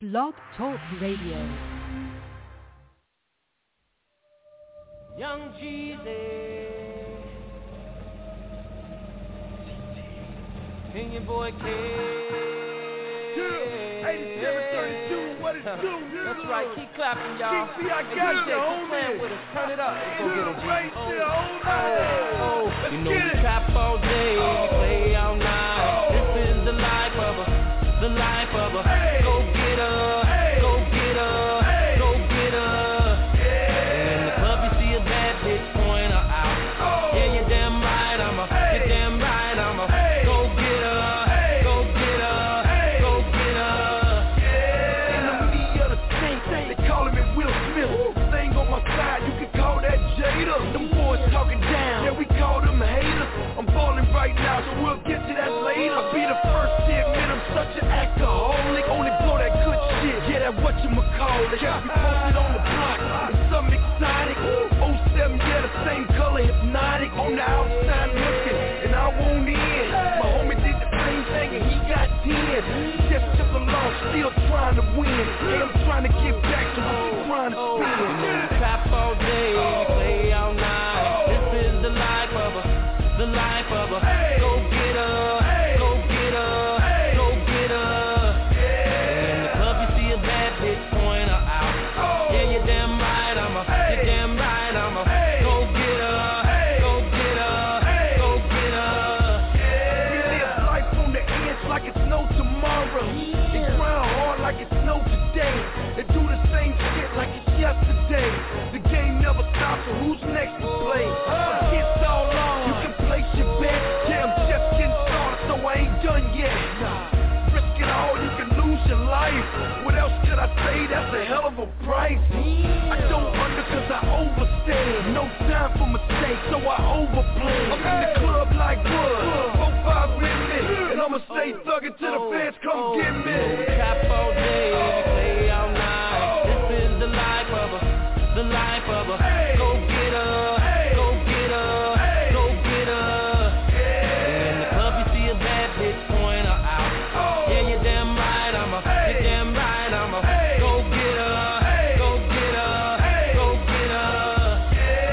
Blog Talk Radio. Young Jesus, and your boy K. Yeah, 8732, what it do? That's right, keep clapping, y'all. Keep I got it, homie. With us. Turn it up. Go get it, G. Right there, hold on. You know we trap all day, we play all night. This is the life of a, the life of a. Go get her, go get her, go get her. And in the club you see a bad bitch point her out. Yeah, you're damn right, you're damn right, go get her, go get her, go get her. Enemy of the same thing, they calling me Will Smith. Thing on my side, you can call that Jada. Them boys talking down, yeah, we call them haters. I'm balling right now, so we'll get to that later. I'll be the first to admit I'm such an alcoholic. Only blow that good shit, yeah, that whatchamacallit. Got me posted on the block, and something exotic. 07, yeah, the same color, hypnotic. On the outside looking, and I won't in. My homie did the same thing, and he got 10. Just took a loss, still trying to win. Hey, I'm trying to get back to what you're trying to spin. You know we trap all day, we play all night. This is the life of a, the life of a. Go get her, go get her, go get her. And in the club you see a bad bitch point her out. Yeah, you're damn right, you're damn right, go get her, go get her, go get her. We live life on the edge like it's no tomorrow. They grind hard like it's no today. They do the same shit like it's yesterday. The game never stops, so who's next to play? Against all odds, you can place your bet. Yeah, I'm just getting started, so I ain't done yet. Risk it all, you can lose your life. What else could I say? That's a hell of a price. I don't under cause I overstay. No time for mistakes, so I overplay. I'm in the club like wood, 4-5 with me. And I'ma stay thuggin' till the fans come get me. We trap all day, we play all night. This is the life of a, the life of a. Go get her, go get her, go get her. And in the club you see a bad bitch point her out. Yeah, you're damn right, you're damn right, go get her, go get her, go get her.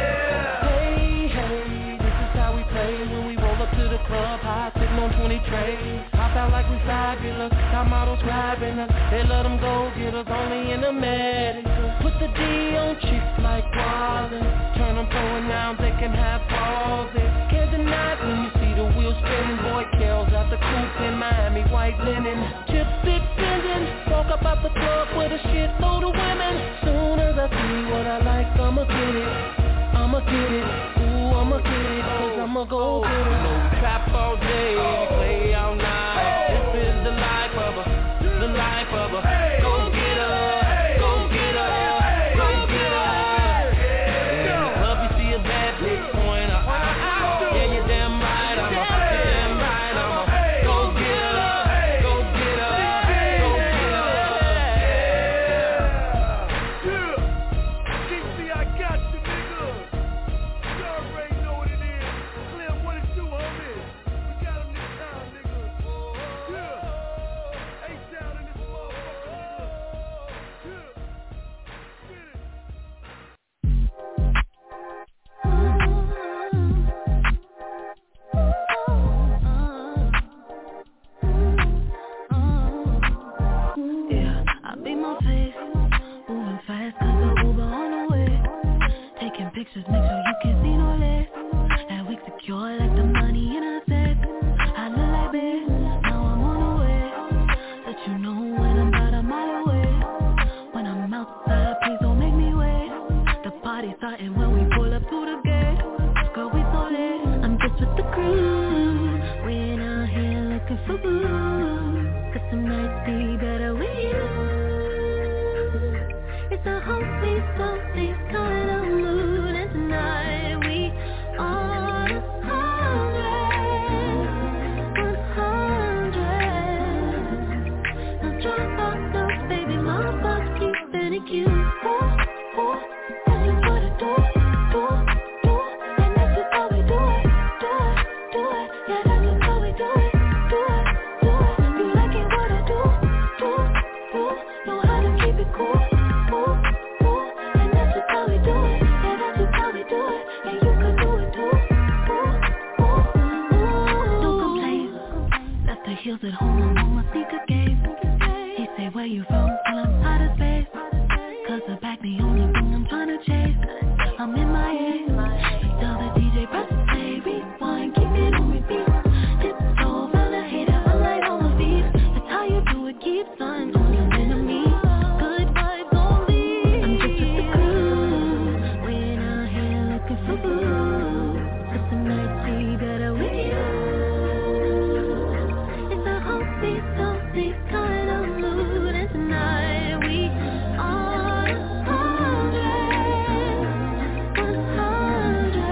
Hey, hey, this is how we play when we roll up to the club, high sitting on 20 trays. Hop out like we fabulous, top models grabbing us. They let them go, get us only in the medical. Put the D on chicks like Wally. Turn them pro and now they can have pauses. Can't deny it when you see the wheels spinning. Boy, Kells out the coupe in Miami, white linen. Chip stick bending, walk up out the club with a shitload of women. Soon as I see what I like, I'ma get it. I'ma get it, ooh, I'ma get it, cause I'ma go get it. You know we trap all day, we play all night. This is the life of a, the life of a. Go get her, go get her, go get her. And in the club you see a bad bitch point her out. Yeah, you're damn right, you're damn right, go get her, go get her, go get her. Yeah, DC, I got you, nigga. You already know what it is. Clear, what it do, homie? We got him this time, nigga. Yeah. Ain't down in this motherfucker, nigga. Yeah. Get it. Yeah, I beat my face, moving fast cause the Uber on the way. Taking pictures, make sure you can see no less. That we secure like the money in a safe. I look like this, now I'm on the way. Let you know when I'm about a mile away. When I'm outside, please don't make me wait. The party's starting when we pull up to the gate. Girl, we so late, I'm just with the crew. We ain't out here looking for boo. Cause some nights be better with you. It's a whole sweet, so sweet kind of mood. And tonight we on 100. Now drop off the say where you from till I'm out of space. Cause the back the only thing I'm tryna chase. I'm in my head. Tell the DJ press play, rewind, keep it on repeat. It's all around the hater, I like all of these. That's how you do it, keep signs on your enemy. Good vibes only. I'm just with the crew. We're out here looking for food. But tonight we got a with you. It's a healthy kind of mood. And tonight we are 100.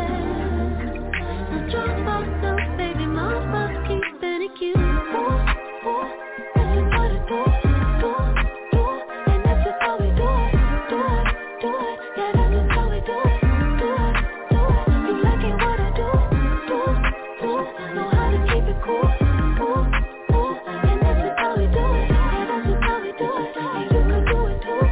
Now drop off those baby mouth, keeping it cute. That's just what it do. And that's just how we do it. Yeah, that's just how we do it. You like it what I do. Know how to keep it cool. And that's just how we do it. Yeah, that's just how we do it. And you can do it too.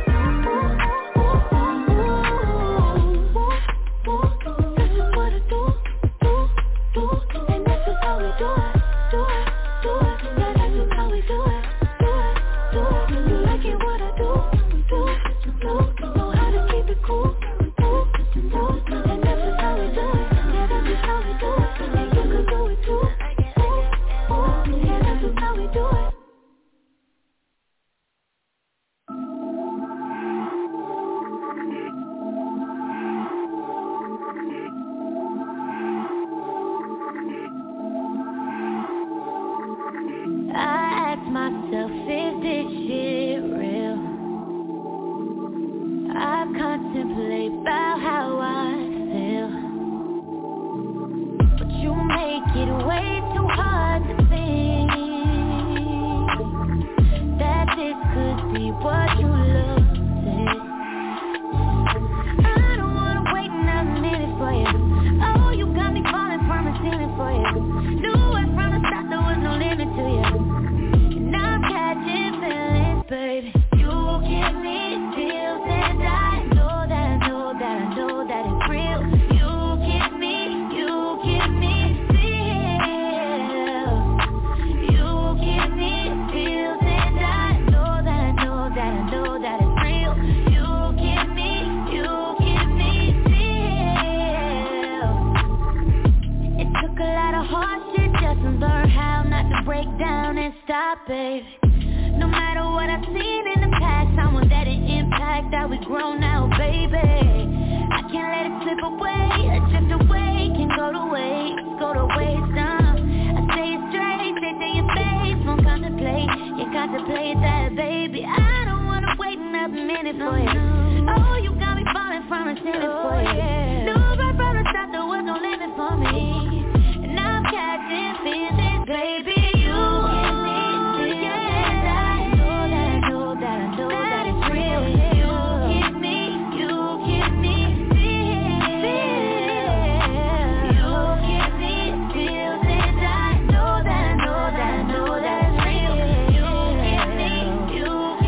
That's just what I do. And that's just how we do it. Yeah, that's just how we do it. You like it what I do. Know how to keep it cool. And that's just how we do it. Yeah, that's just how we do it. And you can do it too. Yeah, that's just how we do it. I ask myself, is this shit real? I contemplate about how I feel, but you make it way too hard to think that this could be what you look at. I don't wanna wait another minute for you. Oh, you got me falling from the ceiling for you. Knew it from the start there was no limit to you. And I'm catching feelings, baby. You give me chills and I know that it's real. You give me chills. You give me chills and I know that it's real. You give me chills. It took a lot of hard shit just to learn how not to break down and stop, baby. No matter what I've seen in the past, I want that it impact that we grow now, baby. I can't let it slip away, drift away, can go to waste, I say it straight, say to your face, won't contemplate, you contemplate that, baby. I don't wanna wait another minute for you. Oh, you got me falling from the ceiling for you. No, right from the start, there was no limit for me. And I'm catching feelings, baby. You that it's real. You give me chills. You give me chills and I know that it's real. You give me chills.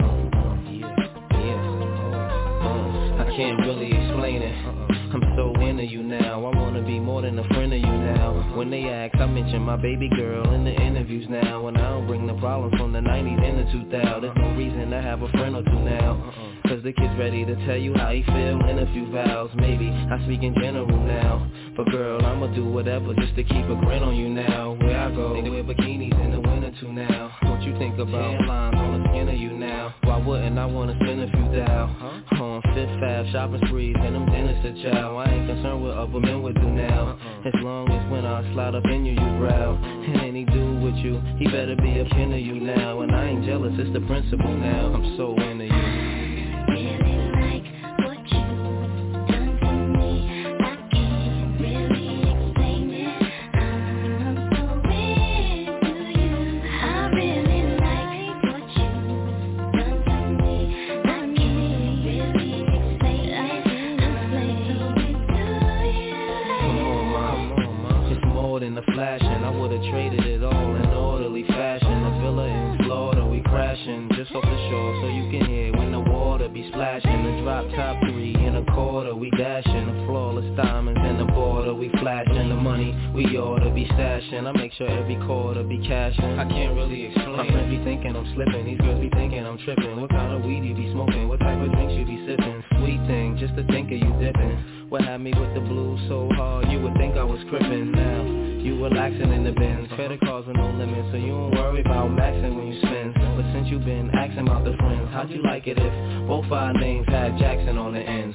can't really explain it. I'm so in into you now. I wanna be more than a friend of you now. When they ask, I mention my baby girl in the interviews now. And I don't bring the problems from the 90s into 2000. There's no reason to have a friend or two now. Cause the kid's ready to tell you how he feel in a few vows. Maybe I speak in general now. But girl, I'ma do whatever just to keep a grin on you now. Where I go, they wear bikinis in the winter too now. Don't you think about hairlines on the skin of you now? Why wouldn't I wanna spend a few thou? On Fifth Ave, shopping sprees, and them dinners to chow. I ain't concerned what other men would do now. As long as when I slide up in you, you growl. And any dude with you, he better be a kin of you now. And I ain't jealous, it's the principle now. I'm so into you. Flashing, I would've traded it all in orderly fashion. A villa in Florida, we crashing just off the shore, so you can hear when the water be splashing. The drop top 3 in a quarter, we dashing. The flawless diamonds in the border, we flashing. The money we oughta be stashing. I make sure every quarter be cashing. I can't really explain. My friends be thinking I'm slipping, these girls be thinking I'm tripping. What kind of weed you be smoking? What type of drinks you be sipping? Sweet thing, just to think of you dipping. What had me with the blues so hard, you would think I was crippin'. Now you relaxing in the bins, credit cards are no limit, so you don't worry about maxing when you spend. But since you been asking about the friends, how'd you like it if both our names had Jackson on the ends?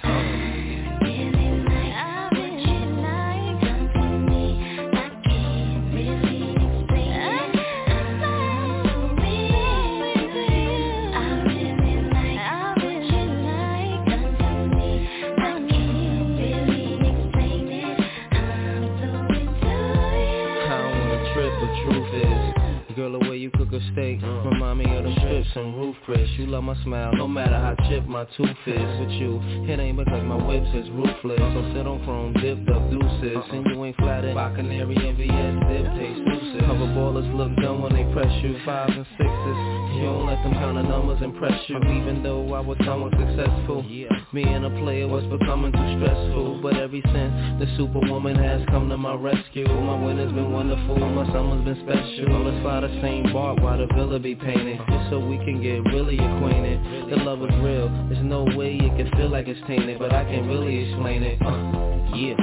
Girl, the way you cook a steak remind me of them strips and roof Chris. You love my smile, no matter how chipped my tooth is. With you, it ain't because my whips is ruthless. So sit on chrome, dipped up deuces. And you ain't flattered by Canary and VS, dip taste deuces. Cover ballers look dumb when they press you, 5s and 6s. You don't let them kind of numbers impress you. Even though I was somewhat successful, being a player was becoming too stressful. But ever since the superwoman has come to my rescue, my winter's been wonderful, my summer's been special. Let's fly the same bark while the villa be painted, just so we can get really acquainted. The love is real, there's no way it can feel like it's tainted, but I can't really explain it. Yeah.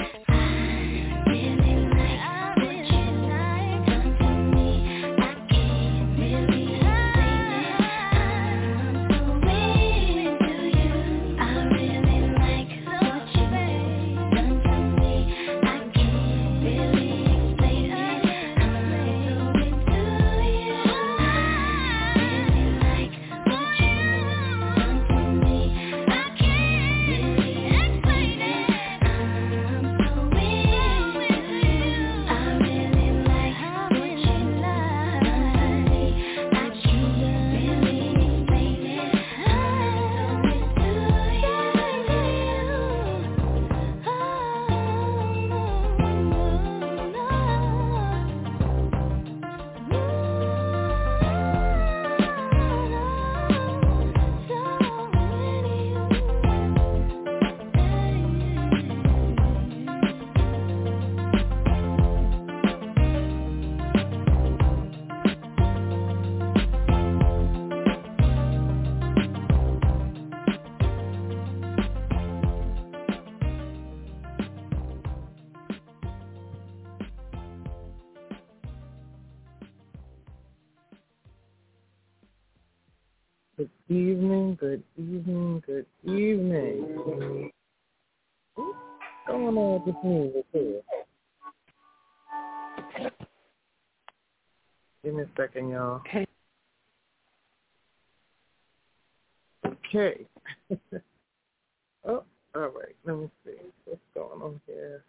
Good evening, good evening, good evening. What's going on with this music here? Give me a second, y'all. Okay. Oh, all right. Let me see. What's going on here?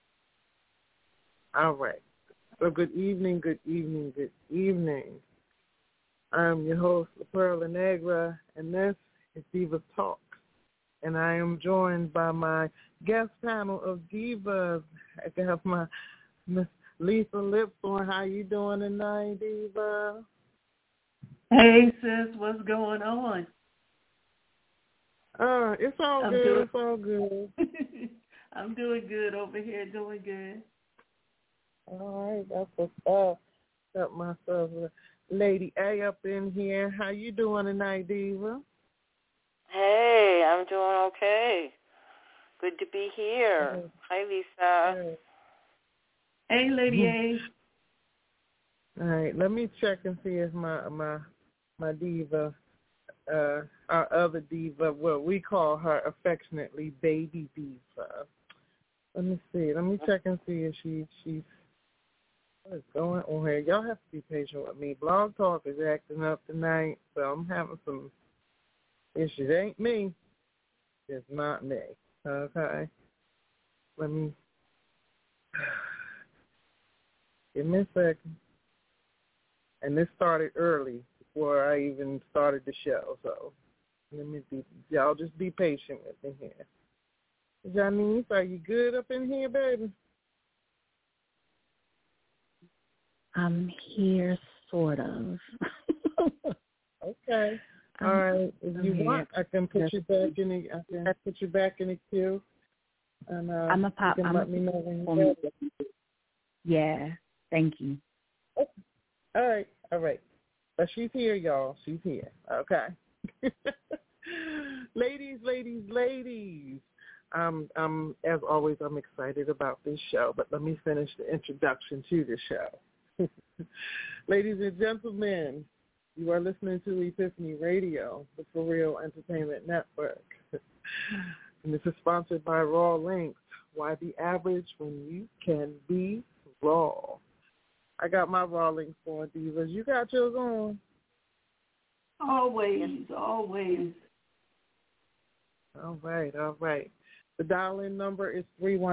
All right. So good evening, good evening, good evening. I'm your host, La Perla Negra, and this is Divas Talk. And I am joined by my guest panel of divas. I have my Miss Lisa Lipthorne. How you doing tonight, Diva? Hey, sis, what's going on? It's all good. It's all good. I'm doing good over here, doing good. All right, that's what's up. Got myself Lady A up in here. How you doing tonight, Diva? Hey, I'm doing okay. Good to be here. Hi, Lisa. Hey, Lady A. All right, let me check and see if my diva, our other diva, what we call her affectionately Baby Diva. Let me see. Let me check and see if she's what is going on here. Y'all have to be patient with me. Blog Talk is acting up tonight, so I'm having some issues. It ain't me. It's not me. Okay. Let me give me a second. And this started early before I even started the show, so y'all just be patient with me here. Janice, are you good up in here, baby? I'm here, sort of. Okay. All right. If you want, I can put you back in the. I can put you back in the queue. And I'm a pop. You can let me know when you're ready. Yeah. Thank you. Okay. All right. But she's here, y'all. She's here. Okay. Ladies. As always, I'm excited about this show, but let me finish the introduction to the show. Ladies and gentlemen, you are listening to Epiphany Radio, the For Real Entertainment Network. And this is sponsored by Raw Links. Why be average when you can be raw? I got my Raw Links on, Divas. You got yours on? Always. All right. The dial-in number is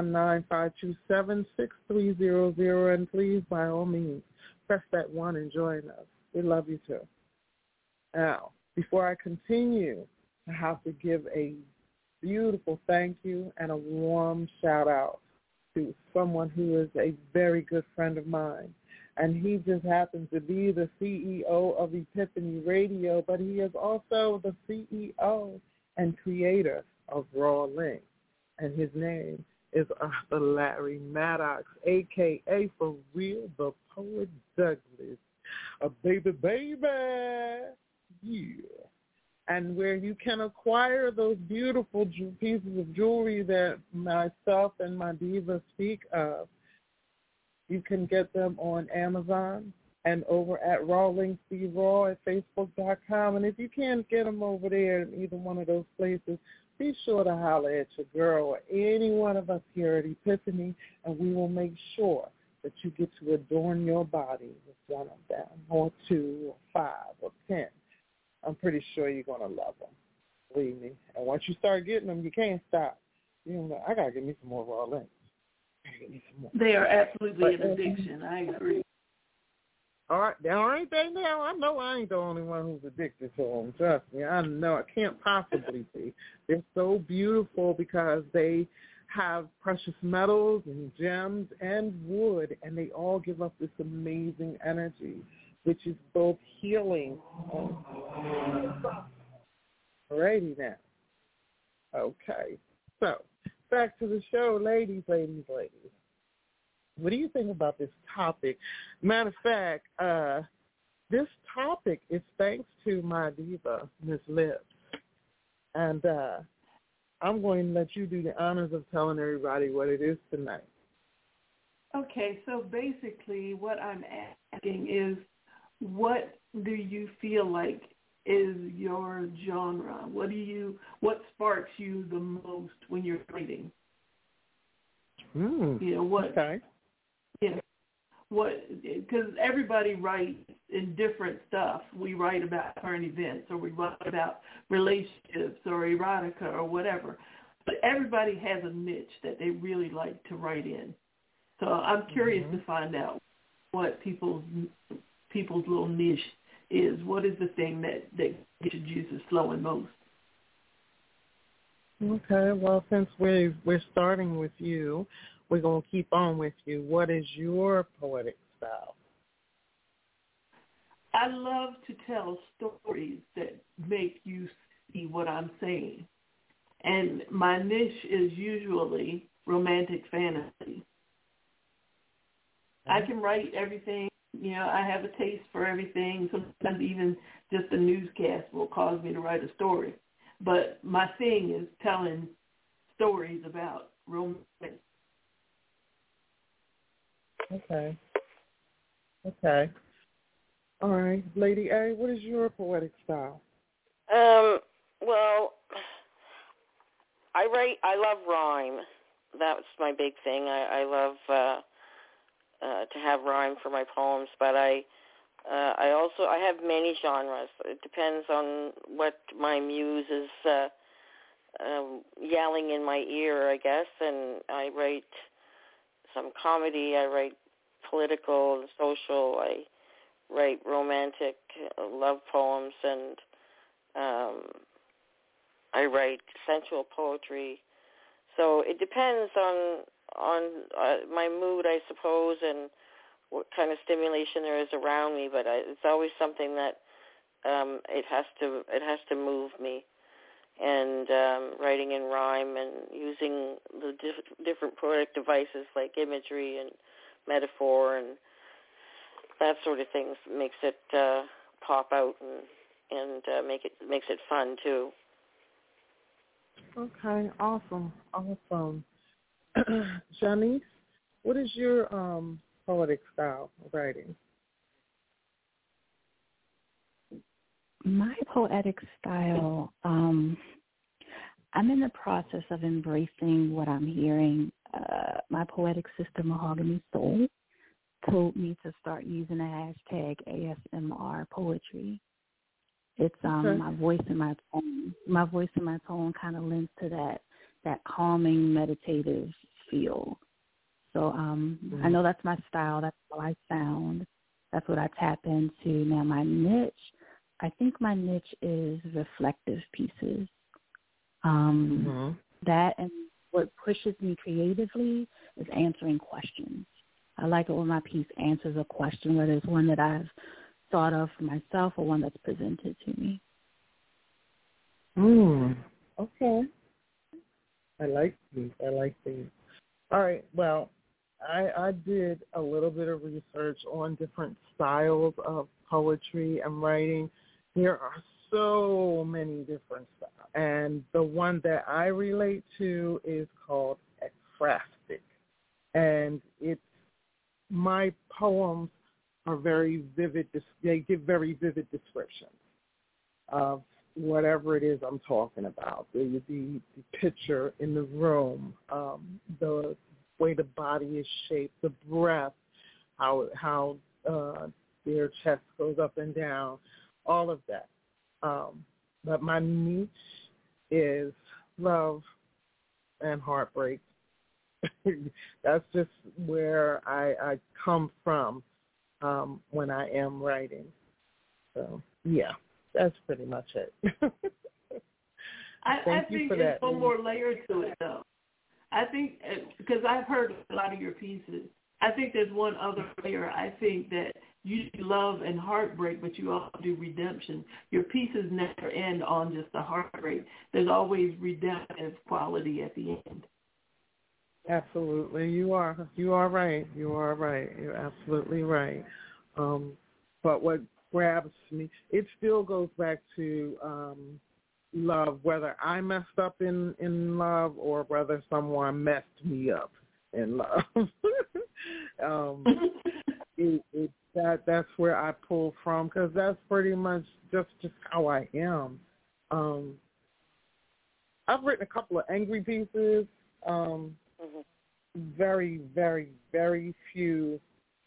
319-527-6300, and please, by all means, press that 1 and join us. We love you too. Now, before I continue, I have to give a beautiful thank you and a warm shout-out to someone who is a very good friend of mine. And he just happens to be the CEO of Epiphany Radio, but he is also the CEO and creator of Raw Links. And his name is Arthur Larry Maddox, a.k.a. For Real, the Poet Douglas. A baby. Yeah. And where you can acquire those beautiful pieces of jewelry that myself and my diva speak of, you can get them on Amazon and over at Raw Links Be Raw at Facebook.com. And if you can't get them over there in either one of those places, be sure to holler at your girl or any one of us here at Epiphany, and we will make sure that you get to adorn your body with one of them, or 2, or 5, or 10. I'm pretty sure you're going to love them. Believe me. And once you start getting them, you can't stop. You know, I got to get me some more Raw Links. They are absolutely an addiction. I agree. All right, aren't they now? I know I ain't the only one who's addicted to them. Trust me, I know. I can't possibly be. They're so beautiful because they have precious metals and gems and wood, and they all give up this amazing energy, which is both healing and alrighty now. Okay, so back to the show, ladies. What do you think about this topic? Matter of fact, this topic is thanks to my diva, Miss Lips. And I'm going to let you do the honors of telling everybody what it is tonight. Okay, so basically what I'm asking is, what do you feel like is your genre? What sparks you the most when you're writing? Okay. Yeah, because everybody writes in different stuff. We write about current events, or we write about relationships or erotica or whatever. But everybody has a niche that they really like to write in. So I'm curious to find out what people's little niche is. What is the thing that gets your juices flowing most? Okay, well, since we're starting with you, we're going to keep on with you. What is your poetic style? I love to tell stories that make you see what I'm saying. And my niche is usually romantic fantasy. I can write everything. I have a taste for everything. Sometimes even just a newscast will cause me to write a story. But my thing is telling stories about romance. Okay. All right. Lady A, what is your poetic style? Well, I love rhyme. That's my big thing. I love to have rhyme for my poems, but I have many genres. It depends on what my muse is yelling in my ear, I guess. And I write some comedy. I write political and social. I write romantic love poems, and I write sensual poetry. So it depends on my mood, I suppose, and what kind of stimulation there is around me. But it's always something that it has to move me. And writing in rhyme and using the different poetic devices like imagery and metaphor and that sort of things makes it pop out and makes it fun too. Okay, awesome. Janice, what is your poetic style of writing? My poetic style, I'm in the process of embracing what I'm hearing. My poetic sister, Mahogany Soul, told me to start using the hashtag ASMR poetry. It's my voice and my tone. My voice and my tone kind of lends to that calming, meditative feel. So I know that's my style. That's how I sound. That's what I tap into. Now my niche, I think my niche is reflective pieces. That and what pushes me creatively is answering questions. I like it when my piece answers a question, whether it's one that I've thought of for myself or one that's presented to me. Okay. I like these. All right. Well, I did a little bit of research on different styles of poetry and writing. There are so many different styles. And the one that I relate to is called ekphrastic. And my poems are very vivid. They give very vivid descriptions of whatever it is I'm talking about. The picture in the room, the way the body is shaped, the breath, how their chest goes up and down, all of that. But my niche is love and heartbreak. That's just where I come from when I am writing. So, yeah, that's pretty much it. I think there's one more layer to it, though. I think, because I've heard a lot of your pieces, I think there's one other layer. I think that you do love and heartbreak, but you also do redemption. Your pieces never end on just the heartbreak. There's always redemptive quality at the end. Absolutely, you are right. You're absolutely right. But what grabs me, it still goes back to love, whether I messed up in love or whether someone messed me up in love. That's where I pull from, because that's pretty much just how I am. I've written a couple of angry pieces. Very, very, very few,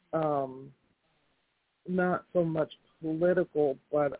not so much political, but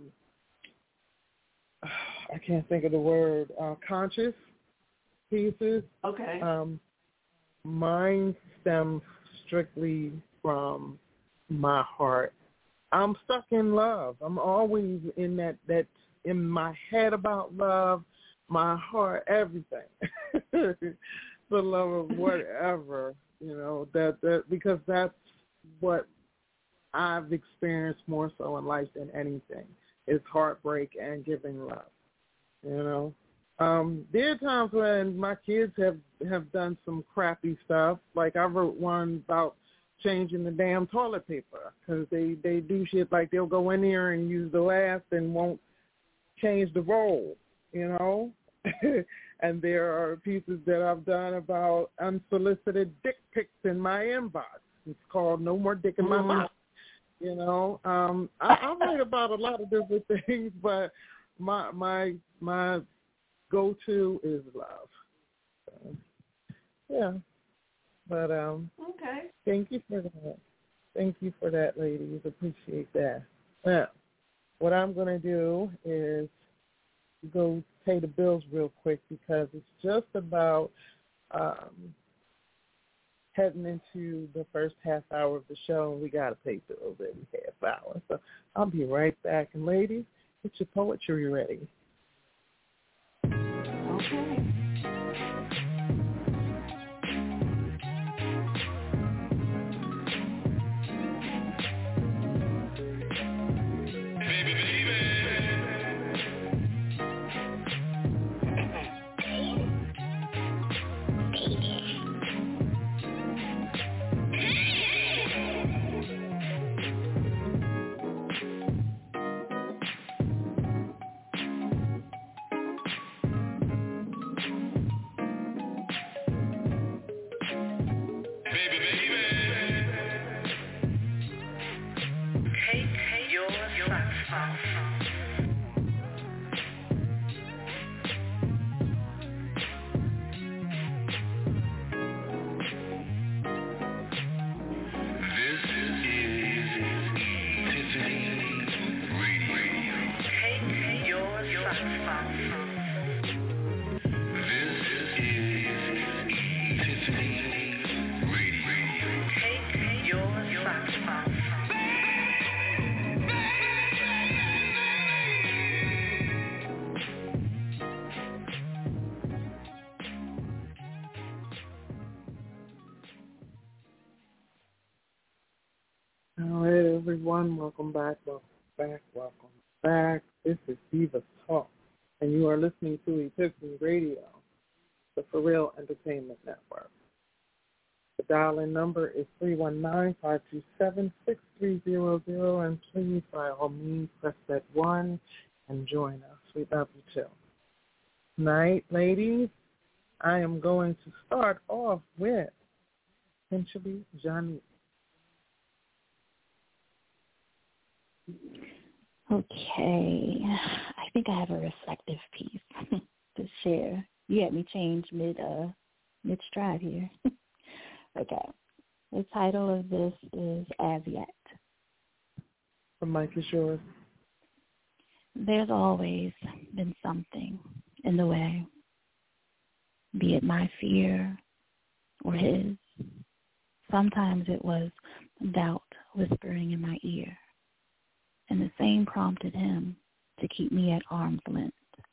I can't think of the word, conscious pieces. Okay. Mine stems strictly from my heart. I'm stuck in love. I'm always in that in my head about love, my heart, everything. The love of whatever, that because that's what I've experienced more so in life than anything, is heartbreak and giving love, There are times when my kids have done some crappy stuff. Like I wrote one about changing the damn toilet paper because they do shit like they'll go in there and use the last and won't change the roll, you know. And there are pieces that I've done about unsolicited dick pics in my inbox. It's called No More Dick in My Mouth. You know, I write about a lot of different things, but my go-to is love. So, yeah, but okay. Thank you for that. Thank you for that, ladies. Appreciate that. Now, what I'm going to do is go pay the bills real quick because it's just about heading into the first half hour of the show, and we got to pay bills every half hour. So I'll be right back. And ladies, get your poetry ready. Okay. All right, everyone, welcome back. This is Diva Talk, and you are listening to Epiphany Radio, the For Real Entertainment Network. The dial-in number is 319-527-6300, and please, by all means, press that 1 and join us. We love you, too. Tonight, ladies, I am going to start off with essentially Johnny. Okay, I think I have a reflective piece to share. You had me change mid-stride here. Okay, the title of this is As Yet. The mic is yours. There's always been something in the way, be it my fear or his. Sometimes it was doubt whispering in my ear. And the same prompted him to keep me at arm's length.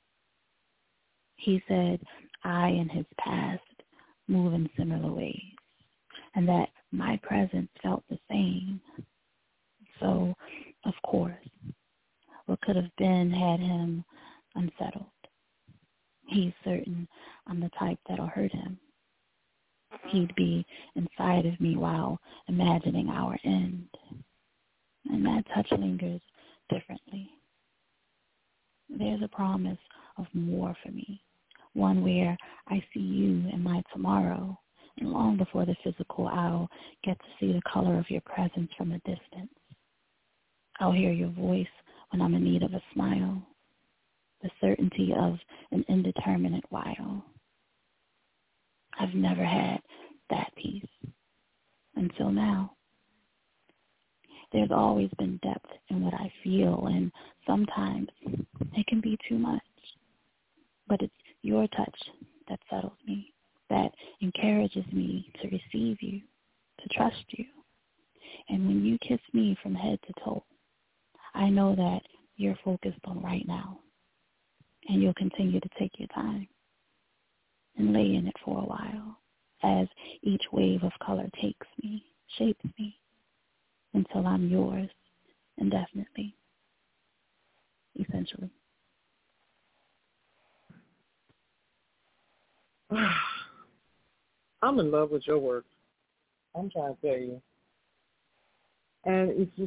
He said I and his past move in similar ways, and that my presence felt the same. So, of course, what could have been had him unsettled. He's certain I'm the type that'll hurt him. He'd be inside of me while imagining our end. And that touch lingers differently. There's a promise of more for me, one where I see you in my tomorrow, and long before the physical, I'll get to see the color of your presence from a distance. I'll hear your voice when I'm in need of a smile, the certainty of an indeterminate while. I've never had that peace until now. There's always been depth in what I feel, and sometimes it can be too much. But it's your touch that settles me, that encourages me to receive you, to trust you. And when you kiss me from head to toe, I know that you're focused on right now, and you'll continue to take your time and lay in it for a while as each wave of color takes me, shapes me, until I'm yours indefinitely, essentially. I'm in love with your work. I'm trying to tell you. And it's just,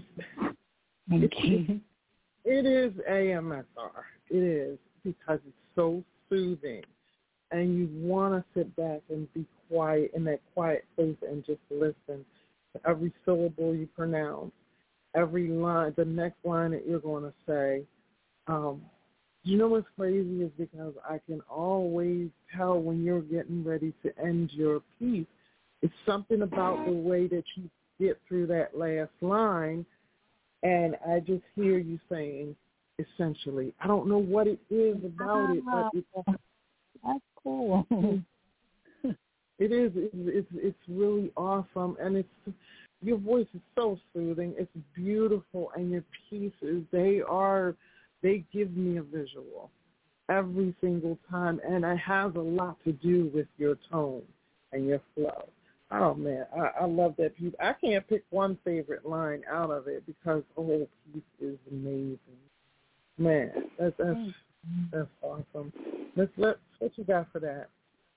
it is AMSR. It is, because it's so soothing. And you want to sit back and be quiet in that quiet place and just listen to every syllable you pronounce, every line, the next line that you're going to say. You know what's crazy is because I can always tell when you're getting ready to end your piece. It's something about the way that you get through that last line, and I just hear you saying, essentially, I don't know what it is about it, but that's cool. It is. It's really awesome, and your voice is so soothing. It's beautiful, and your pieces, they give me a visual every single time, and it has a lot to do with your tone and your flow. Oh, man, I love that piece. I can't pick one favorite line out of it because the whole piece is amazing. Man, that's awesome. What you got for that?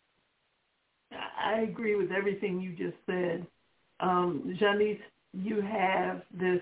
I agree with everything you just said. Janice, you have this,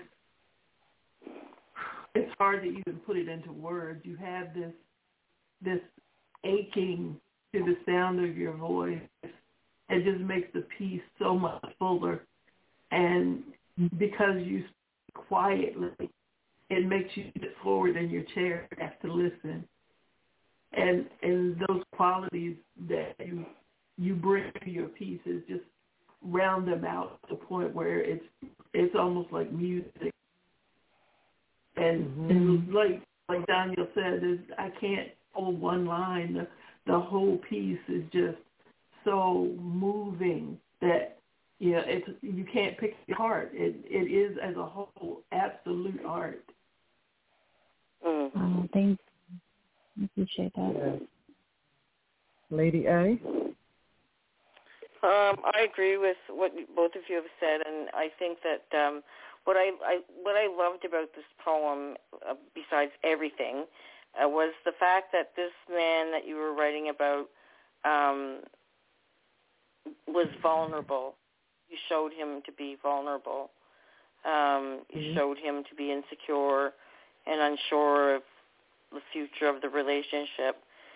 it's hard to even put it into words. You have this aching to the sound of your voice. It just makes the piece so much fuller. And because you speak quietly, it makes you sit forward in your chair and have to listen. And those qualities that you bring to your pieces just round them out to the point where it's almost like music. And like Daniel said, I can't hold one line. The whole piece is just so moving that you can't pick it apart. It is as a whole absolute art. Thank you. I appreciate that. Yes. Lady A? I agree with what both of you have said, and I think that what I loved about this poem, besides everything, was the fact that this man that you were writing about was vulnerable. You showed him to be vulnerable. You showed him to be insecure and unsure of the future of the relationship.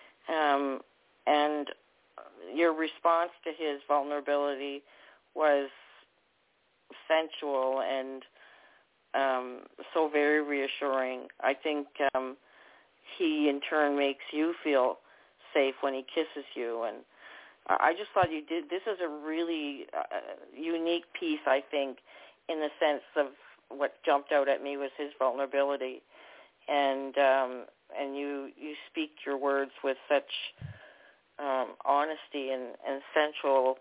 And your response to his vulnerability was sensual and so very reassuring. I think he, in turn, makes you feel safe when he kisses you. And I just thought this is a really unique piece, I think, in the sense of what jumped out at me was his vulnerability. And you speak your words with such honesty and sensual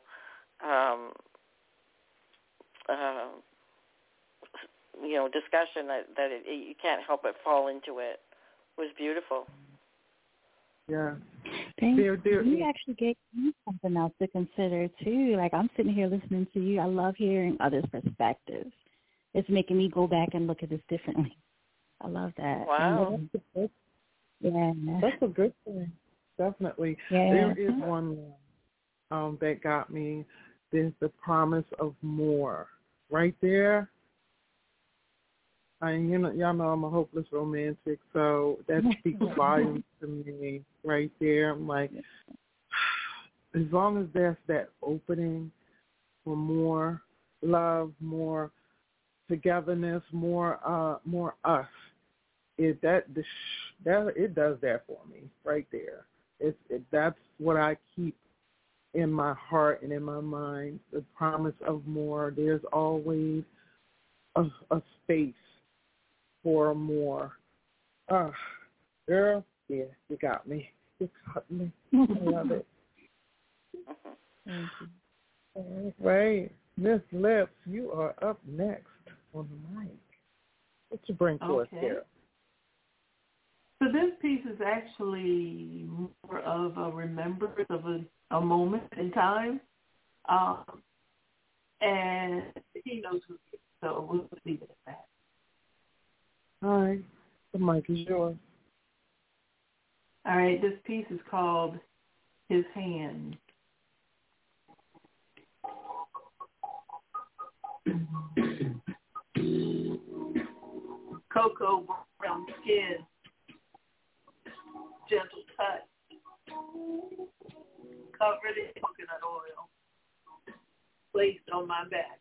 discussion that you can't help but fall into it. It was beautiful. Yeah. You actually gave me something else to consider too. Like, I'm sitting here listening to you. I love hearing others' perspectives. It's making me go back and look at this differently. I love that. Wow. Yeah. That's a good thing. Definitely. Yeah. There is one that got me. There's the promise of more. Right there. Y'all know I'm a hopeless romantic, so that speaks volumes to me right there. I'm like, as long as there's that opening for more love, more togetherness, more us, it does that for me right there. That's what I keep in my heart and in my mind. The promise of more. There's always a space for more. Girl, yeah, you got me. You got me. I love it. Thank you. All right. Miss Lips, you are up next on the mic. What you bring to us here? So this piece is actually more of a remembrance of a moment in time. And he knows who he is, so we'll leave it at that. All right. The mic is yours. All right. This piece is called His Hand. Cocoa brown skin, gentle touch, covered in coconut oil, placed on my back.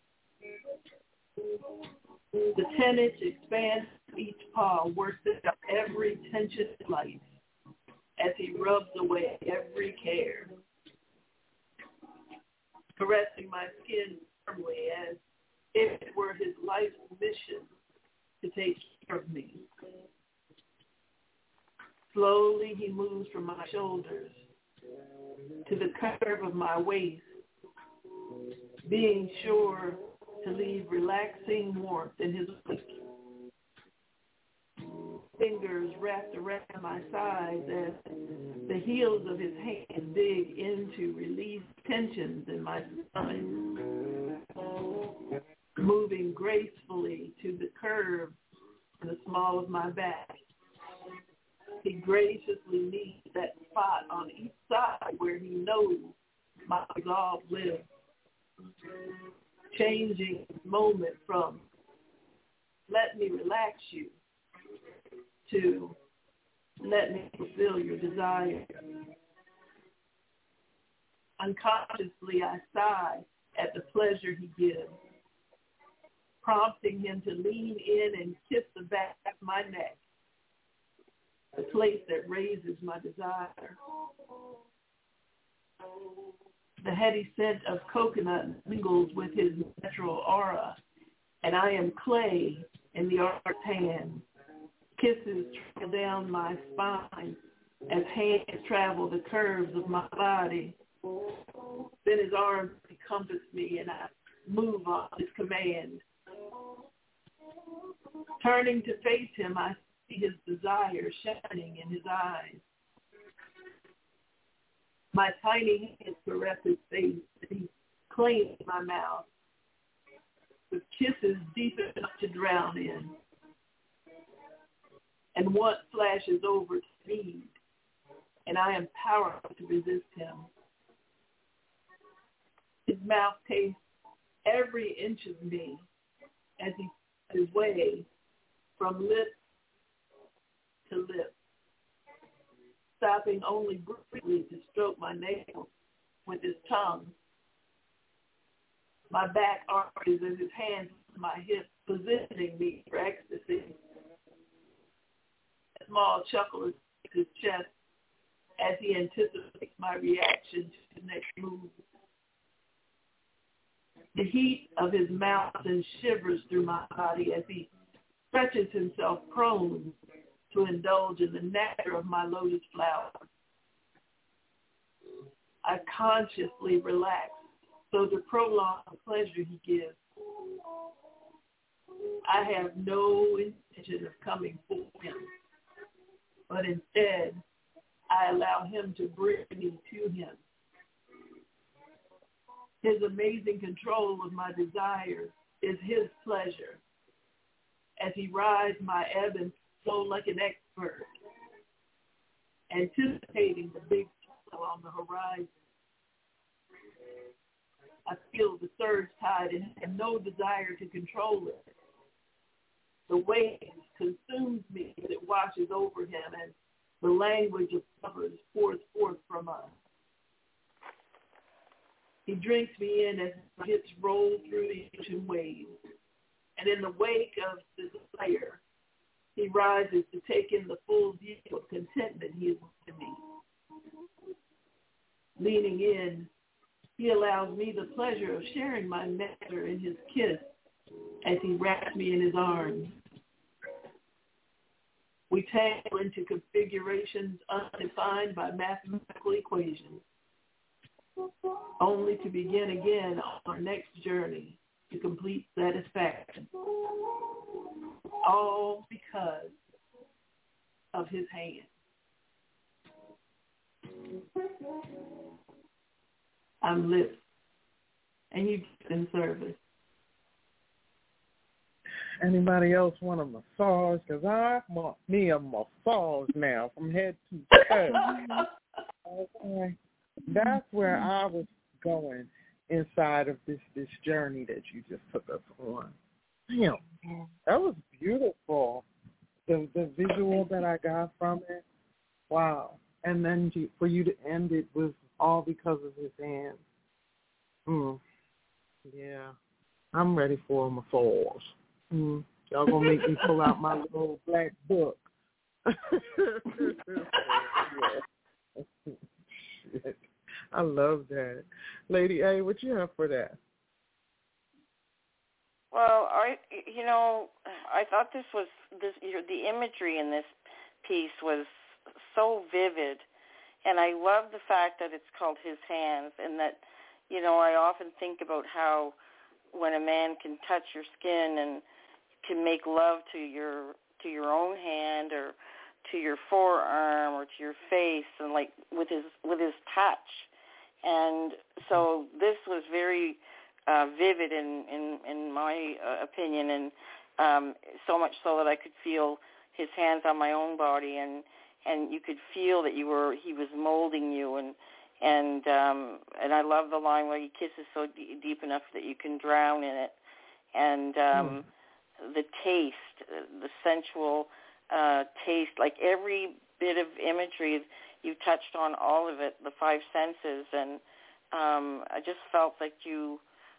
The 10-inch expands each paw, works out every tension of life as he rubs away every care, caressing my skin firmly as if it were his life's mission to take care of me. Slowly he moves from my shoulders to the curve of my waist, being sure to leave relaxing warmth in his wake. Fingers wrapped around my sides as the heels of his hands dig in to release tensions in my spine, moving gracefully to the curve in the small of my back. He graciously meets that spot on each side where he knows my resolve lives, changing the moment from let me relax you to let me fulfill your desire. Unconsciously, I sigh at the pleasure he gives, prompting him to lean in and kiss the back of my neck, the place that raises my desire. The heady scent of coconut mingles with his natural aura, and I am clay in the artist's hand. Kisses trail down my spine as hands travel the curves of my body. Then his arms encompass me and I move on his command. Turning to face him, I see his desire shining in his eyes. My tiny hand caress his face as he claims my mouth with kisses deep enough to drown in. And what flashes over to need, and I am powerless to resist him. His mouth tastes every inch of me as he finds his way from lip to lip, stopping only briefly to stroke my nails with his tongue. My back arches as his hands on my hips, positioning me for ecstasy. A small chuckle escapes his chest as he anticipates my reaction to the next move. The heat of his mouth then shivers through my body as he stretches himself prone to indulge in the nectar of my lotus flower. I consciously relax so to prolong the pleasure he gives. I have no intention of coming for him, but instead I allow him to bring me to him. His amazing control of my desire is his pleasure as he rides my ebb and flow like an expert, anticipating the big swell on the horizon. I feel the surge tide and have no desire to control it. The wave consumes me as it washes over him as the language of lovers pours forth from us. He drinks me in as my hips roll through the ocean waves. And in the wake of desire, he rises to take in the full view of contentment he is giving me. Leaning in, he allows me the pleasure of sharing my nectar in his kiss as he wraps me in his arms. We tangle into configurations undefined by mathematical equations, only to begin again on our next journey to complete satisfaction, all because of his hand. I'm lips, and you've been service. Anybody else want a massage? Because I want me a massage now from head to toe. Okay. That's where I was going. inside of this journey that you just took us on. Damn, that was beautiful. The visual that I got from it, wow. And then for you to end it was all because of his hands. Yeah, I'm ready for my falls. Y'all gonna make me pull out my little black book. Shit. I love that. Lady A, what you have for that? Well, I thought the imagery in this piece was so vivid, and I love the fact that it's called His Hands, and that, I often think about how when a man can touch your skin and can make love to your own hand or to your forearm or to your face, and like with his touch. And so this was very vivid in my opinion, and so much so that I could feel his hands on my own body, and you could feel that he was molding you, and I love the line where he kisses so deep enough that you can drown in it, and the taste, the sensual taste, like every bit of imagery, you touched on all of it, the five senses, and I just felt like you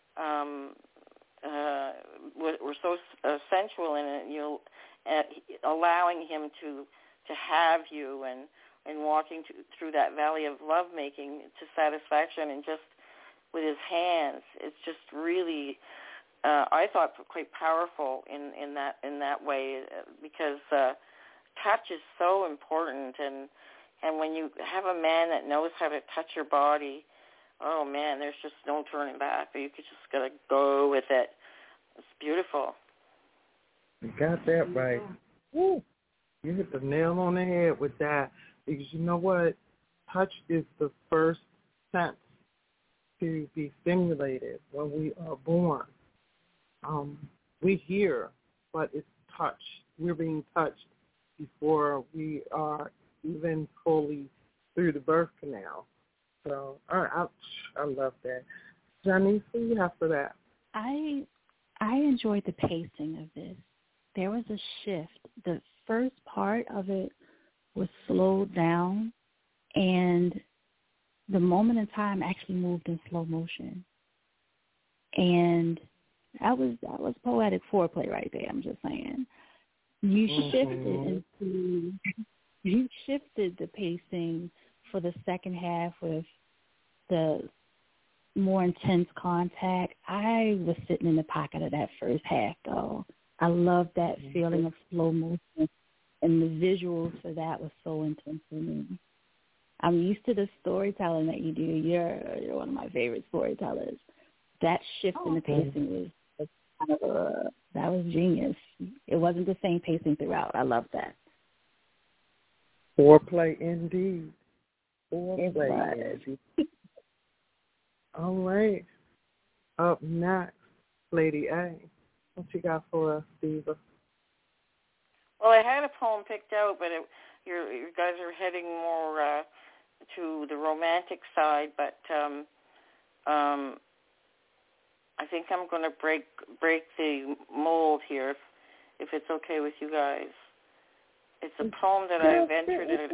were so sensual in it, allowing him to have you, and walking through that valley of lovemaking to satisfaction, and just with his hands. It's just really, I thought, quite powerful in that way, because touch is so important, and when you have a man that knows how to touch your body, oh man, there's just no turning back. You could just gotta go with it. It's beautiful. You got that right. Woo. You hit the nail on the head with that, because you know what? Touch is the first sense to be stimulated when we are born. We hear, but it's touch. We're being touched before we are even fully through the birth canal. So I love that. Janice, what do you have for that? I enjoyed the pacing of this. There was a shift. The first part of it was slowed down, and the moment in time actually moved in slow motion. And that was poetic foreplay right there, I'm just saying. You shifted the pacing for the second half with the more intense contact. I was sitting in the pocket of that first half, though. I love that feeling of slow motion, and the visuals for that was so intense for me. I'm used to the storytelling that you do. You're one of my favorite storytellers. That shift in the pacing was that was genius. It wasn't the same pacing throughout. I love that. Foreplay indeed. Foreplay indeed. All right. Up next, Lady A. What you got for us, Diva? Well, I had a poem picked out, but you guys are heading more to the romantic side. But I think I'm going to break the mold here, if it's okay with you guys. It's a poem that I've entered in.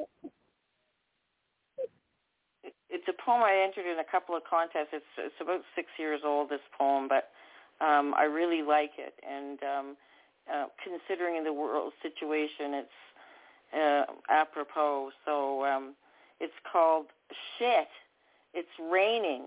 It's a poem I entered in a couple of contests. It's about 6 years old, this poem, but I really like it. And considering the world situation, it's apropos. So it's called Shit, It's Raining.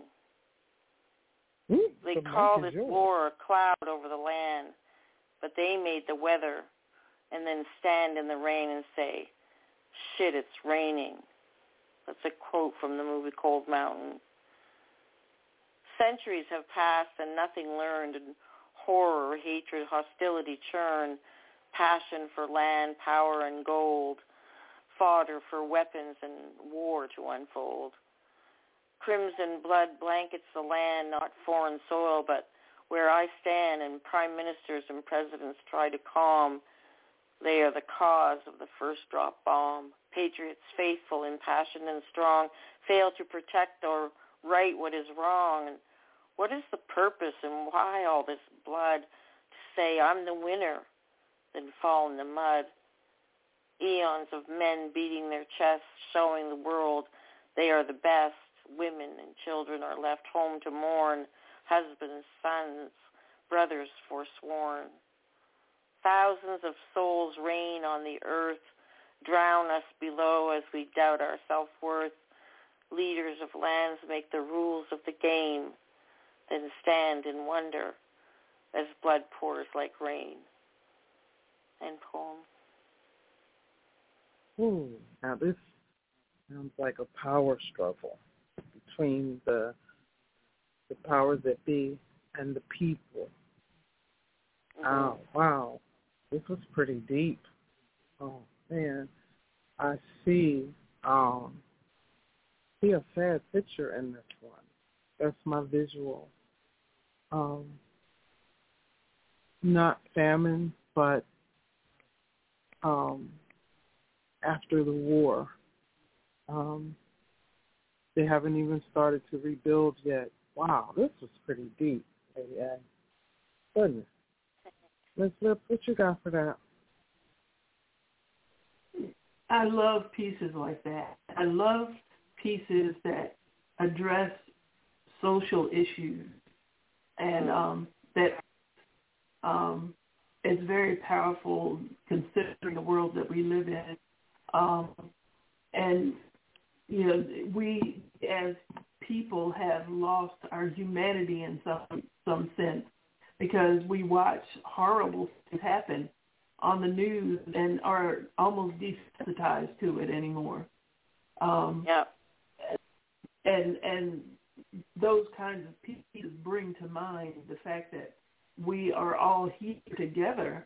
They call this war a cloud over the land, but they made the weather and then stand in the rain and say, shit, it's raining. That's a quote from the movie Cold Mountain. Centuries have passed and nothing learned, and horror, hatred, hostility churn, passion for land, power, and gold, fodder for weapons and war to unfold. Crimson blood blankets the land, not foreign soil, but where I stand and prime ministers and presidents try to calm, they are the cause of the first drop bomb. Patriots, faithful, impassioned, and strong, fail to protect or right what is wrong. And What is the purpose and why all this blood to say I'm the winner, then fall in the mud? Eons of men beating their chests, showing the world they are the best. Women and children are left home to mourn, husbands, sons, brothers forsworn. Thousands of souls reign on the earth, drown us below as we doubt our self-worth. Leaders of lands make the rules of the game, then stand in wonder as blood pours like rain. End poem. Ooh, now this sounds like a power struggle between the powers that be and the people. Oh, wow. This was pretty deep. Oh, man. I see a sad picture in this one. That's my visual. Not famine, but after the war. They haven't even started to rebuild yet. Wow, this was pretty deep, Lady A. Goodness. Ms. Lips, what you got for that? I love pieces like that. I love pieces that address social issues, and that is very powerful considering the world that we live in. And, you know, we as people have lost our humanity in some sense because we watch horrible things happen on the news and are almost desensitized to it anymore. And those kinds of pieces bring to mind the fact that we are all here together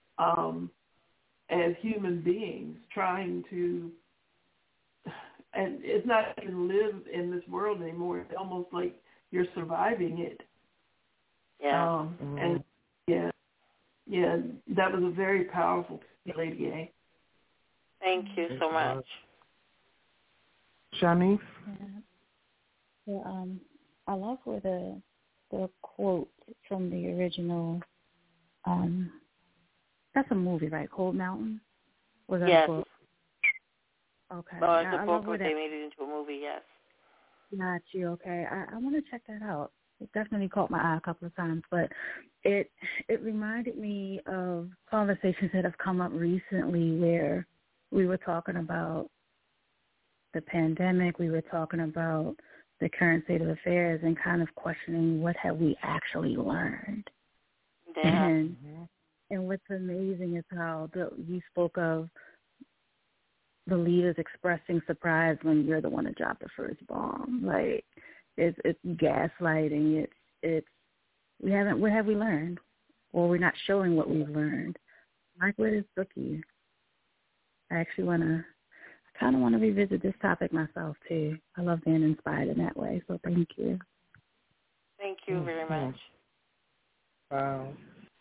as human beings trying to, and it's not even live in this world anymore. It's almost like you're surviving it. Yeah. And yeah, that was a very powerful piece, Lady A. Thank you so much. Shanice? Yeah. I love where the quote from the original, that's a movie, right? Cold Mountain? Was that a quote? Okay. Well, it's a book, but they made it into a movie, yes. Got you, okay. I want to check that out. It definitely caught my eye a couple of times, but it reminded me of conversations that have come up recently where we were talking about the pandemic, we were talking about the current state of affairs and kind of questioning what have we actually learned. Yeah. And what's amazing is how you spoke of the leaders expressing surprise when you're the one to drop the first bomb. Like, it's gaslighting. It's what have we learned? Or we're not showing what we've learned. Like with this bookie, I kind of want to revisit this topic myself too. I love being inspired in that way. So thank you. Thank you very much. Wow.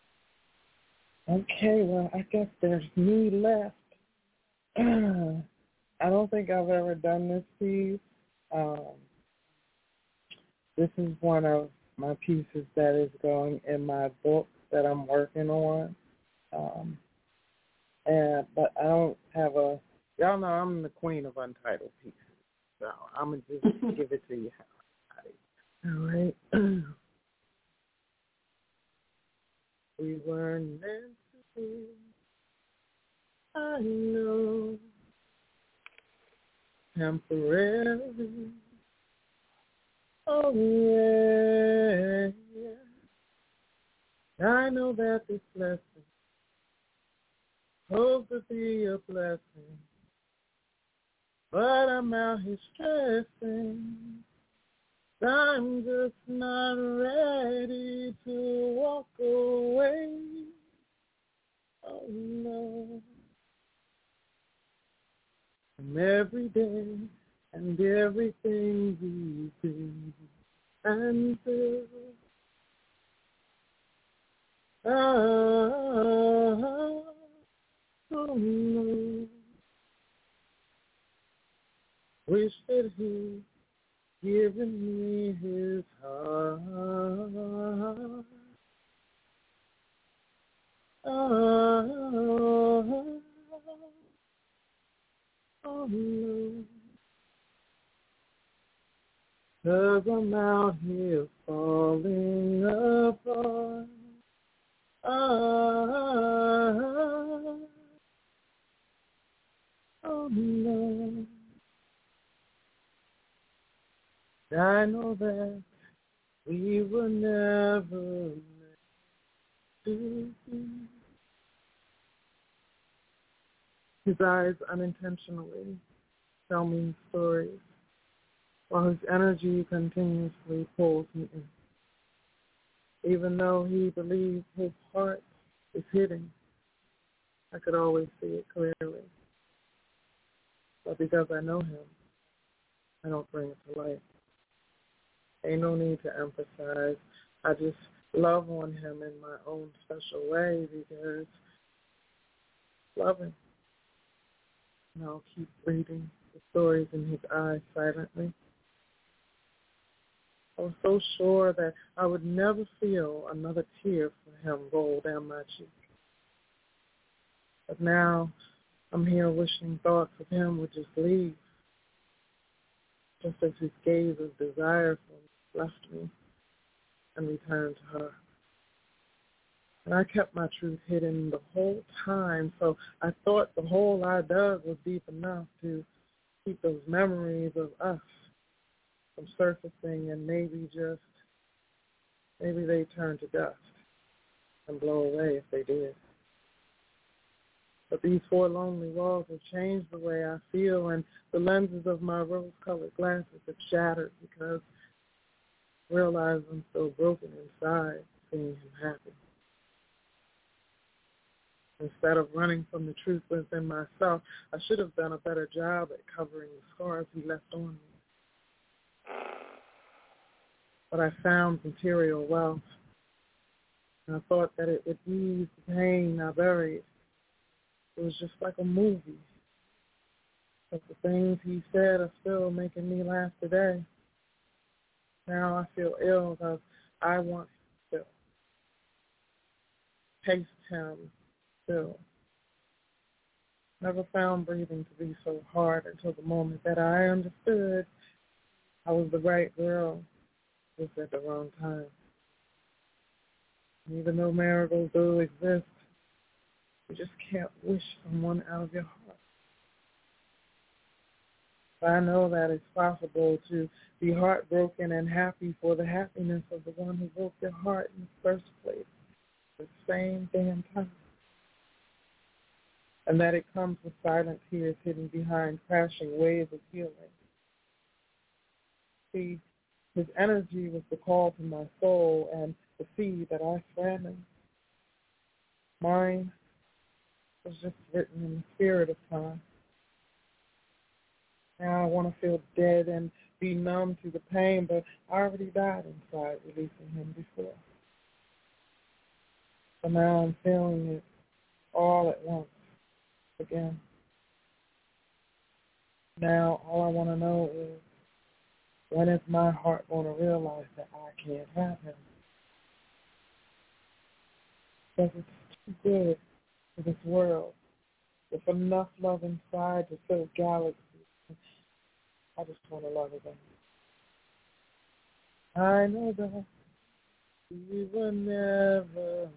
Okay, well, I guess there's me left. I don't think I've ever done this piece. This is one of my pieces that is going in my book that I'm working on. But I don't have y'all know I'm the queen of untitled pieces. So I'm going to just give it to you. All right. We weren't meant to be. I know. Temporary. Oh, yeah. I know that this lesson supposed to be a blessing, but I'm out here stressing. I'm just not ready to walk away. Oh, no. From every day and everything we've been until oh, no. Wish that he given me his heart. Oh, Lord, 'cause I'm out here falling apart. Oh, Lord, I know that we were never meant to be. His eyes unintentionally tell me stories, while his energy continuously pulls me in. Even though he believes his heart is hidden, I could always see it clearly. But because I know him, I don't bring it to light. Ain't no need to emphasize. I just love on him in my own special way because love him. And I'll keep reading the stories in his eyes silently. I was so sure that I would never feel another tear for him roll down my cheek. But now I'm here wishing thoughts of him would just leave, just as his gaze of desire for me left me and returned to her. And I kept my truth hidden the whole time, so I thought the hole I dug was deep enough to keep those memories of us from surfacing, and maybe they turn to dust and blow away if they did. But these four lonely walls have changed the way I feel, and the lenses of my rose-colored glasses have shattered because I realize I'm so broken inside seeing him happy. Instead of running from the truth within myself, I should have done a better job at covering the scars he left on me. But I found material wealth, and I thought that it would ease the pain I buried. It was just like a movie. But the things he said are still making me laugh today. Now I feel ill because I want him still. Taste him still. Never found breathing to be so hard until the moment that I understood I was the right girl, just at the wrong time. And even though miracles do exist, you just can't wish someone out of your heart. But I know that it's possible to be heartbroken and happy for the happiness of the one who broke your heart in the first place at the same damn time. And that it comes with silent tears hidden behind crashing waves of healing. See, his energy was the call to my soul and the seed that I swam in. Mine was just written in the spirit of time. Now I want to feel dead and be numb to the pain, but I already died inside releasing him before. So now I'm feeling it all at once again. Now all I want to know is, when is my heart going to realize that I can't have him? Because it's too good for this world. With enough love inside to fill galaxies, I just want to love again. I know that we were never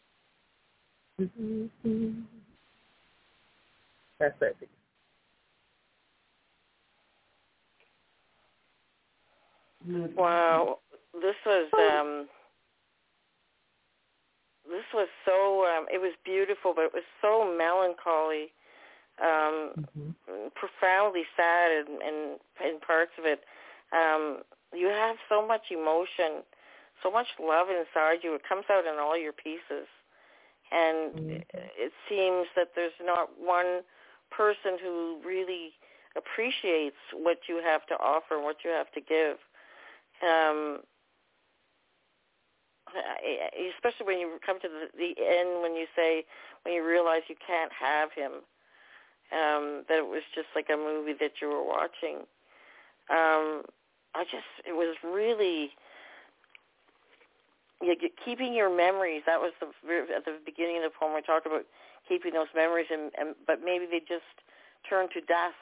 to be. That's that piece. Wow, this was so. It was beautiful, but it was so melancholy, profoundly sad, in parts of it. You have so much emotion, so much love inside you. It comes out in all your pieces, and it seems that there's not one person who really appreciates what you have to offer, what you have to give. Especially when you come to the end, when you realize you can't have him, that it was just like a movie that you were watching. it was really, keeping your memories. That was at the beginning of the poem. I talked about keeping those memories, but maybe they just turn to dust.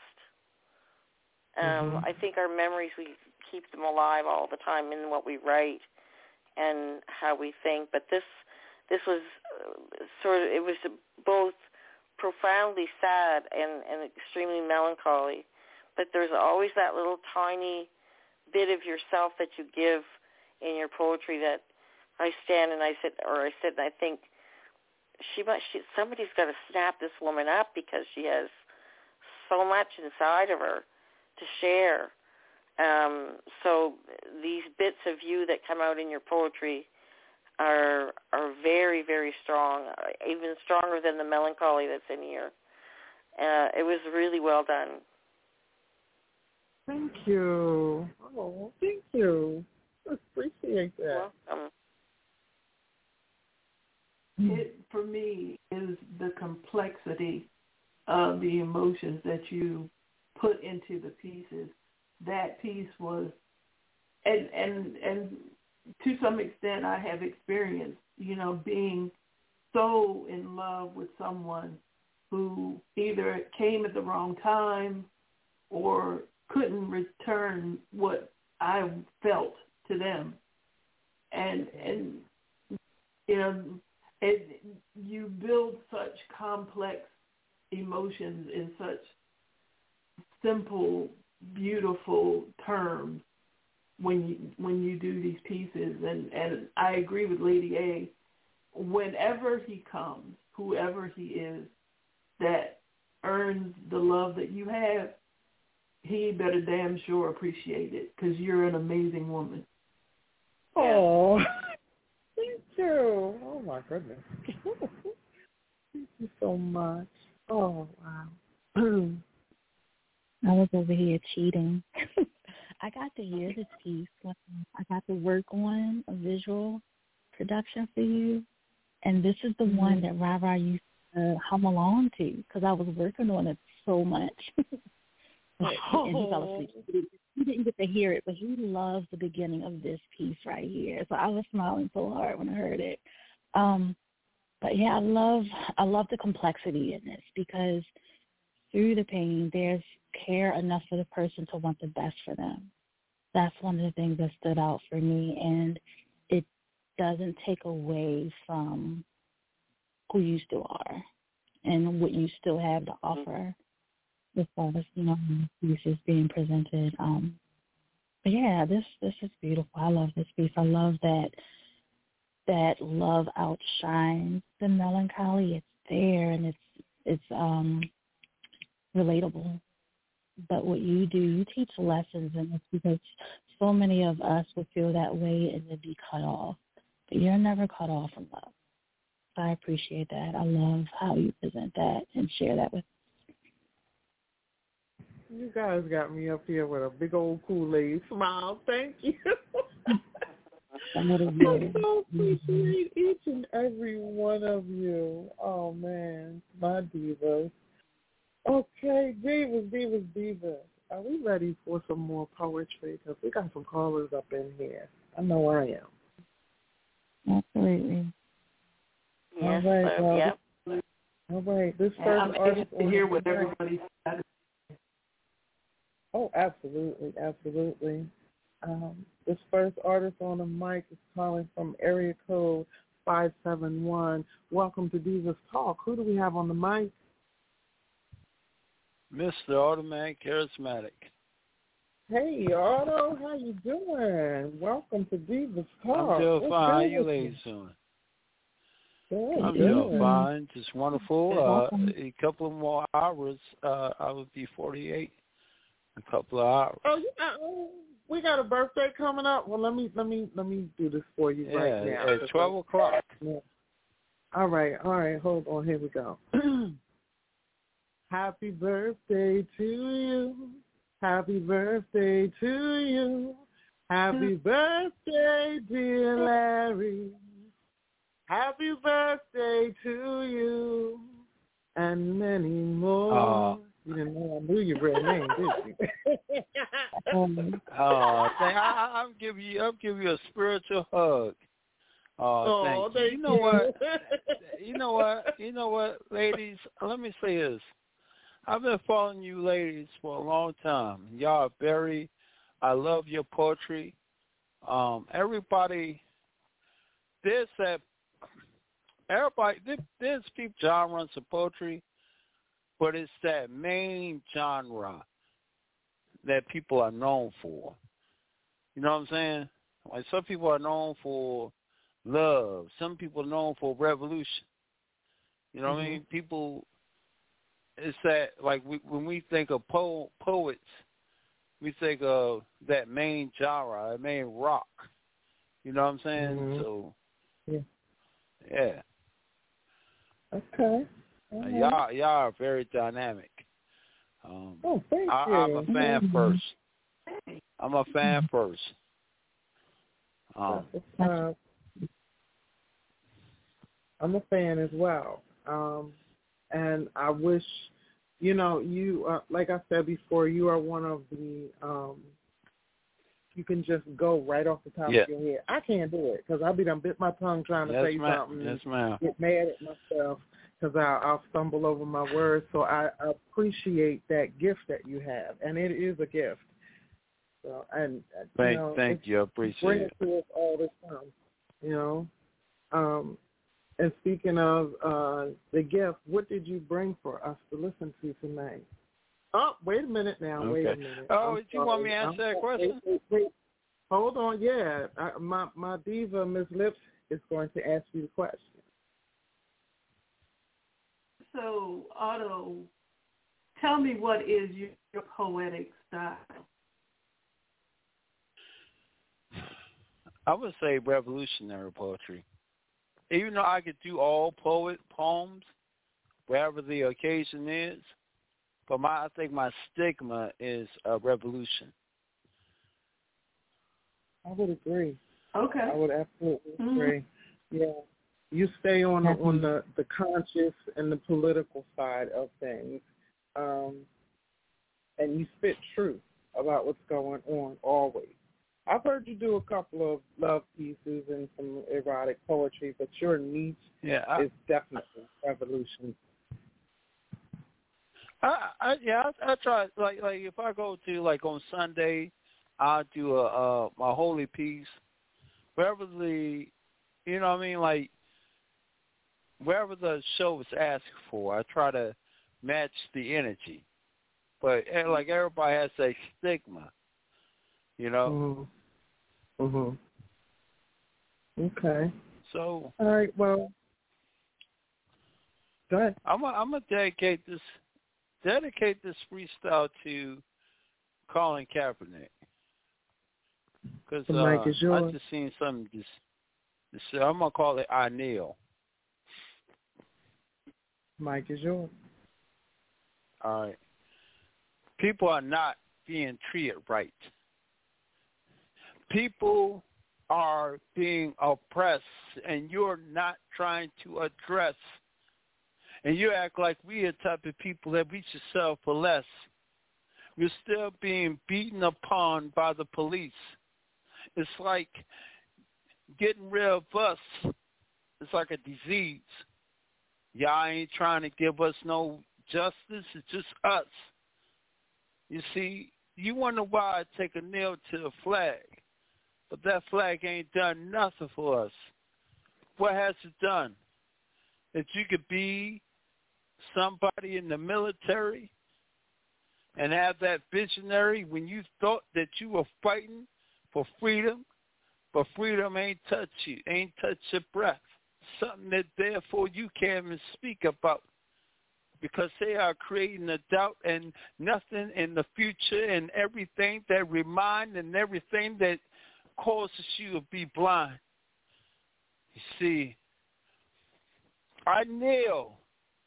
I think our memories, we keep them alive all the time in what we write and how we think. But this was it was both profoundly sad and extremely melancholy. But there's always that little tiny bit of yourself that you give in your poetry that I stand and I sit and I think somebody's got to snap this woman up because she has so much inside of her to share. So these bits of you that come out in your poetry are very, very strong, even stronger than the melancholy that's in here. It was really well done. Thank you. Oh, thank you. I appreciate that. Welcome. It, for me, is the complexity of the emotions that you put into the pieces. That piece was, and to some extent I have experienced, being so in love with someone who either came at the wrong time or couldn't return what I felt to them. And you build such complex emotions in such simple, beautiful terms when you do these pieces. And I agree with Lady A. Whenever he comes, whoever he is, that earns the love that you have, he better damn sure appreciate it, because you're an amazing woman. Oh, thank you. Oh, my goodness. Thank you so much. Oh, wow. I was over here cheating. I got to hear this piece when I got to work on a visual production for you, and this is the one that Ra used to hum along to because I was working on it so much. And he fell asleep. He didn't get to hear it, but he loved the beginning of this piece right here. So I was smiling so hard when I heard it. But yeah, I love the complexity in this because through the pain, there's care enough for the person to want the best for them. That's one of the things that stood out for me, and it doesn't take away from who you still are and what you still have to offer as far as, pieces being presented. But yeah, this is beautiful. I love this piece. I love that love outshines the melancholy. It's there and it's relatable. But what you do, you teach lessons, and it's because so many of us would feel that way and then be cut off. But you're never cut off from love. So I appreciate that. I love how you present that and share that with us. You guys got me up here with a big old Kool-Aid smile. Thank you. I so appreciate each and every one of you. Oh, man, my divas. Okay, divas. Are we ready for some more poetry? Because we got some callers up in here. I know I am. Absolutely. Yes, all right, yep. All right, this first artist to hear what everybody said. Oh, absolutely. This first artist on the mic is calling from area code 571. Welcome to Divas Talk. Who do we have on the mic? Mr. Automatic Charismatic. Hey, Otto, how you doing? Welcome to Divas Talk. I'm doing fine. How you ladies doing? I'm doing fine. Just wonderful. A couple of more hours, I would be 48. A couple of hours. Oh, yeah. We got a birthday coming up. Well, let me do this for you right now. At 12 o'clock. Yeah. All right. Hold on. Here we go. Happy birthday to you. Happy birthday to you. Happy birthday, dear Larry. Happy birthday to you. And many more. You didn't know I knew your real name, did you? Oh, I'll give you a spiritual hug. Oh, thank you. You know what, ladies? Let me say this. I've been following you ladies for a long time. Y'all are I love your poetry. Everybody, there's people genres of poetry, but it's that main genre that people are known for. You know what I'm saying? Like some people are known for love. Some people are known for revolution. You know what I mean? People, it's that, like, when we think of poets, we think of that main genre, that main rock. You know what I'm saying? So, yeah. Okay. Y'all are very dynamic. Thank you. I'm a fan first. I'm a fan as well. And I wish, you, like I said before, you are one of the, you can just go right off the top of your head. I can't do it because I'll be done bit my tongue trying to say something and get mad at myself because I'll stumble over my words. So I appreciate that gift that you have, and it is a gift. So, and thank you. I appreciate it. Bring it to us all the time, And speaking of the gift, what did you bring for us to listen to tonight? Oh, wait a minute now. Okay. Wait a minute. Oh, do you want me to answer that question? Wait. Hold on. Yeah. My diva, Ms. Lips, is going to ask you the question. So, Otto, tell me what is your poetic style? I would say revolutionary poetry. Even though I could do all poems, wherever the occasion is, but I think my stigma is a revolution. I would agree. Okay. I would absolutely agree. Yeah. You stay on the conscious and the political side of things, and you spit truth about what's going on always. I've heard you do a couple of love pieces and some erotic poetry, but your niche is definitely revolution. I try, like if I go to, like, on Sunday, I'll do my holy piece. Wherever the, you know what I mean, like, wherever the show is asked for, I try to match the energy. But, like, everybody has a stigma, you know? Okay. So. All right, well, go ahead. I'm going to dedicate this freestyle to Colin Kaepernick. Because I just seen something, I'm going to call it I Kneel. Mic is yours. All right. People are not being treated right. People are being oppressed, and you're not trying to address. And you act like we are the type of people that we should sell for less. We're still being beaten upon by the police. It's like getting rid of us. It's like a disease. Y'all ain't trying to give us no justice. It's just us. You see, you wonder why I take a nail to the flag, but that flag ain't done nothing for us. What has it done? That you could be somebody in the military and have that visionary when you thought that you were fighting for freedom, but freedom ain't touch you, ain't touch your breath. Something that therefore you can't even speak about because they are creating a doubt and nothing in the future and everything that remind and everything that causes you to be blind. You see, I kneel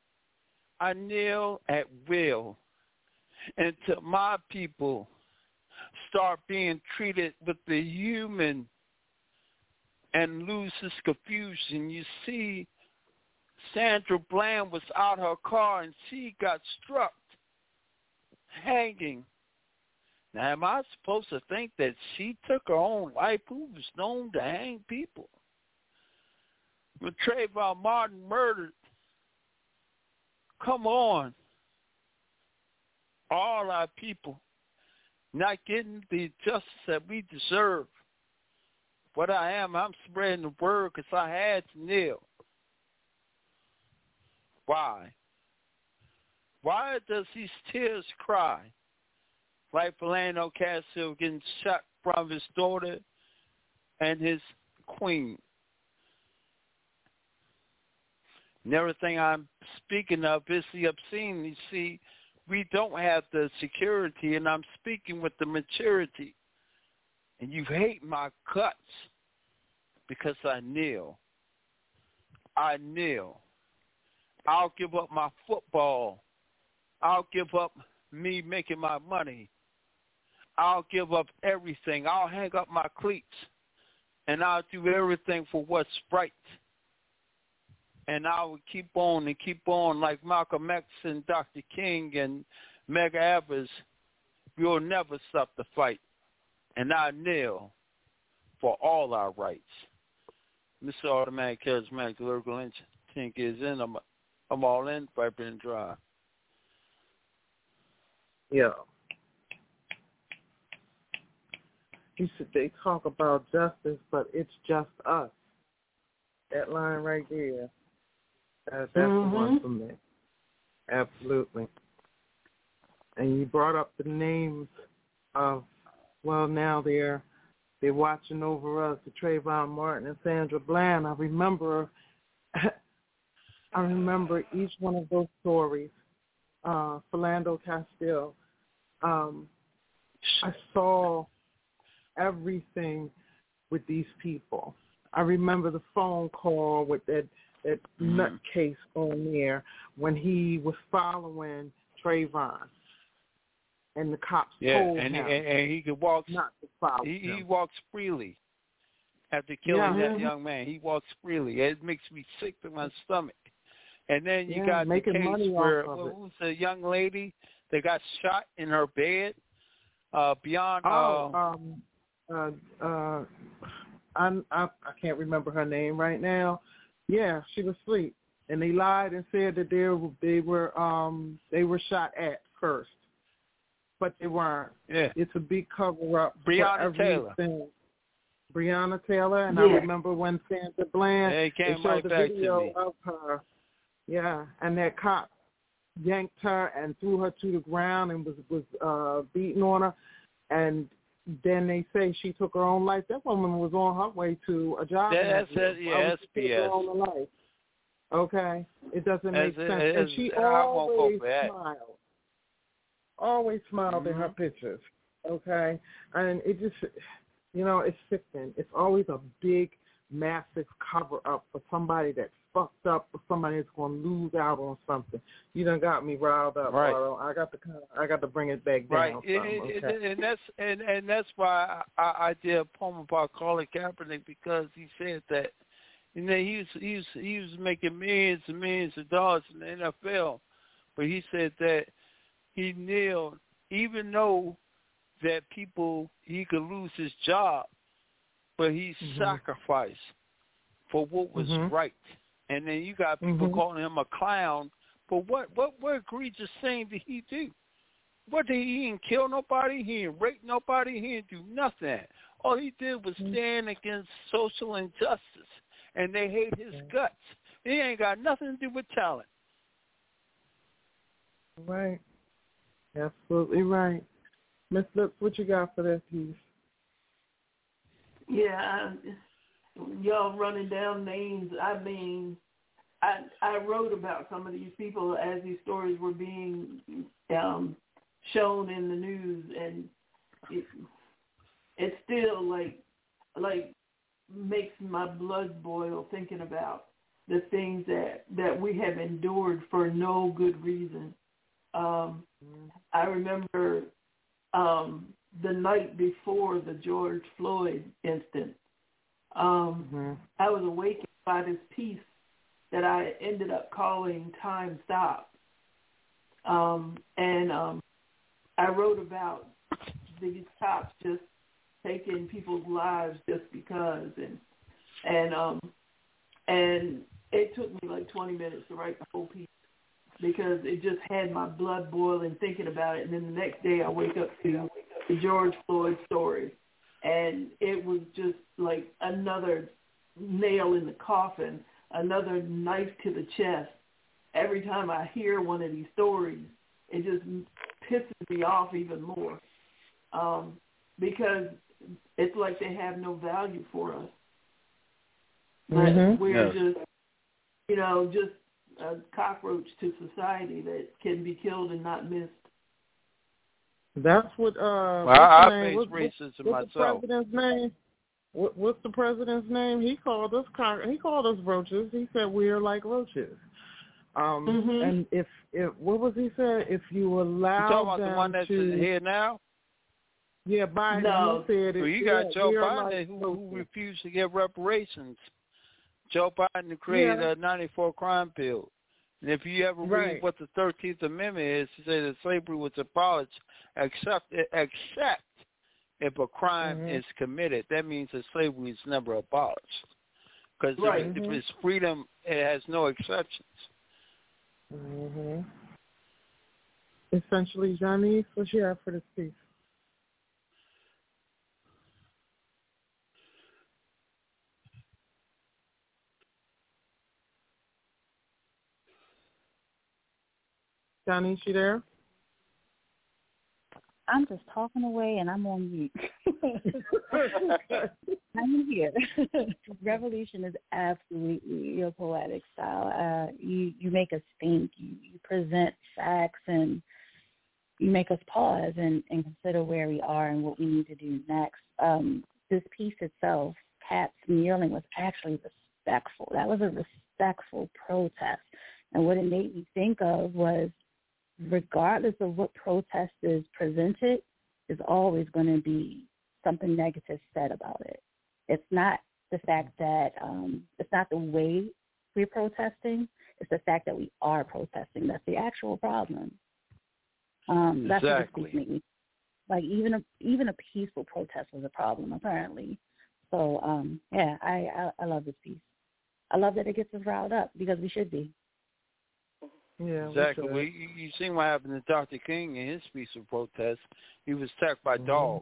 at will until my people start being treated with the human and lose this confusion. You see, Sandra Bland was out her car and she got struck, hanging. Now, am I supposed to think that she took her own life, who was known to hang people? When Trayvon Martin murdered, come on, all our people not getting the justice that we deserve. What I am, I'm spreading the word because I had to kneel. Why? Why does these tears cry? Like Philando Castile getting shot from his daughter and his queen. And everything I'm speaking of is the obscene. You see, we don't have the security, and I'm speaking with the maturity. And you hate my guts because I kneel. I kneel. I'll give up my football. I'll give up me making my money. I'll give up everything. I'll hang up my cleats. And I'll do everything for what's right. And I will keep on and keep on like Malcolm X and Dr. King and Medgar Evers. We'll never stop the fight. And I kneel for all our rights. Mr. Automatic Charismatic Lyrical Instinct is in. I'm all in, vibrant and dry. Yeah. They talk about justice, but it's just us. That line right there. That's the one for me. Absolutely. And you brought up the names of, well, now they're watching over us, the Trayvon Martin and Sandra Bland. I remember each one of those stories. Philando Castile. I saw everything with these people. I remember the phone call with that nutcase on there when he was following Trayvon, and the cops told him and he could walk. Not to follow him. He walks freely after killing that young man. He walks freely. It makes me sick to my stomach. And then you got the case where what was the young lady that got shot in her bed? I can't remember her name right now. Yeah, she was asleep, and they lied and said that they were shot at first, but they weren't. Yeah, it's a big cover up. Breonna Taylor. Breonna Taylor, and I remember when Sandra Bland they showed right the back video to me. of her. Yeah, and that cop yanked her and threw her to the ground and was beating on her, and then they say she took her own life. That woman was on her way to a job. That's it. Yeah, that's BS. Okay, it doesn't make sense. And she always smiled in her pictures. Okay, and it just, it's sickening. It's always a big, massive cover up for somebody that's fucked up, or somebody that's going to lose out on something. You done got me riled up, right? Bardo. I got to bring it back down. Right, and that's why I did a poem about Colin Kaepernick, because he said that he was making millions and millions of dollars in the NFL, but he said that he kneeled even though that he could lose his job, but he sacrificed for what was right. And then you got people calling him a clown. But what egregious thing did he do? He didn't kill nobody. He didn't rape nobody. He didn't do nothing. All he did was stand against social injustice, and they hate his guts. It ain't got nothing to do with talent. Right. Absolutely right. Miss Lips, what you got for that piece? Yeah, y'all running down names. I mean, I wrote about some of these people as these stories were being shown in the news, and it still like makes my blood boil thinking about the things that we have endured for no good reason. I remember the night before the George Floyd incident, I was awakened by this piece that I ended up calling Time Stop. And I wrote about these cops just taking people's lives just because, and it took me like 20 minutes to write the whole piece because it just had my blood boiling thinking about it. And then the next day I wake up to the George Floyd story, and it was just like another nail in the coffin, another knife to the chest. Every time I hear one of these stories, it just pisses me off even more because it's like they have no value for us. But we're just, just a cockroach to society that can be killed and not missed. That's what. I face racism what's myself. The president's name? What's the president's name? He called us roaches. He said we are like roaches. And if what was he said? If you allow you talking about them the one that's here now? Yeah, Biden. No. He said so you got Joe Biden who refused to give reparations. Joe Biden created a 94 crime bill. And if you ever read what the 13th Amendment is, it says that slavery was abolished except if a crime is committed. That means that slavery is never abolished. Because if it's freedom, it has no exceptions. Essentially, Johnny, what you have for this piece? Johnny, you there? I'm just talking away and I'm on mute. I'm here. Revolution is absolutely your poetic style. You make us think. You present facts and you make us pause and consider where we are and what we need to do next. This piece itself, Kat's kneeling, was actually respectful. That was a respectful protest. And what it made me think of was, regardless of what protest is presented, there's always going to be something negative said about it. It's not the fact that it's not the way we're protesting. It's the fact that we are protesting. That's the actual problem. That's what this piece made me. Like even a peaceful protest was a problem apparently. So I love this piece. I love that it gets us riled up because we should be. Yeah, exactly. You seen what happened to Dr. King in his peaceful protest. He was attacked by dogs.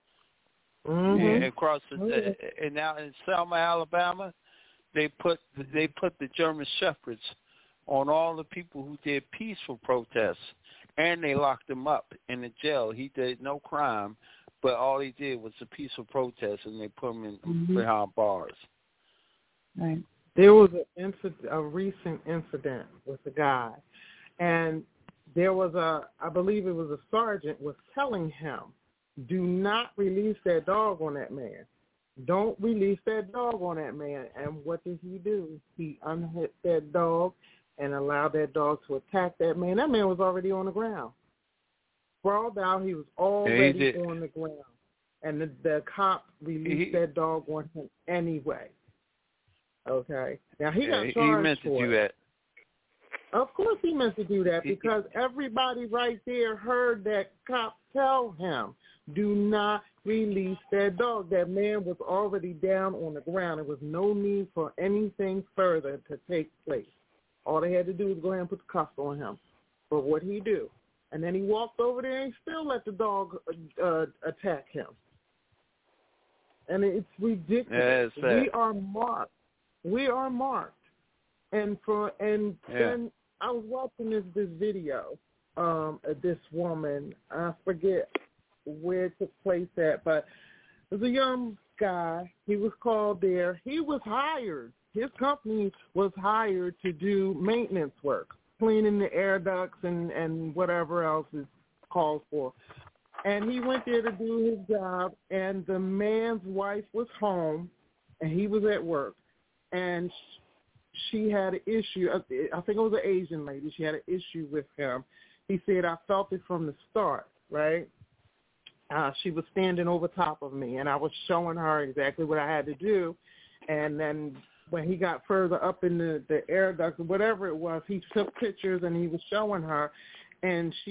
Yeah, across and now in Selma, Alabama, they put the German Shepherds on all the people who did peaceful protests, and they locked him up in the jail. He did no crime, but all he did was a peaceful protest, and they put him in behind bars. Right. There was a recent incident with a guy, and there was I believe it was a sergeant was telling him, do not release that dog on that man. Don't release that dog on that man. And what did he do? He unhit that dog and allowed that dog to attack that man. That man was already on the ground. Sprawled out, he was already on the ground. And the cop released that dog on him anyway. Okay. Now he got charged he meant to do that. Of course he meant to do that because everybody right there heard that cop tell him, do not release that dog. That man was already down on the ground. There was no need for anything further to take place. All they had to do was go ahead and put the cuffs on him. But what he do? And then he walked over there and still let the dog attack him. And it's ridiculous. We are marked. We are marked, and then I was watching this video of this woman. I forget where it took place at, but it was a young guy. He was called there. He was hired. His company was hired to do maintenance work, cleaning the air ducts and whatever else is called for. And he went there to do his job, and the man's wife was home, and he was at work. And she had an issue. I think it was an Asian lady. She had an issue with him. He said, I felt it from the start, right? She was standing over top of me, and I was showing her exactly what I had to do. And then when he got further up in the air ducts or whatever it was, he took pictures, and he was showing her. And she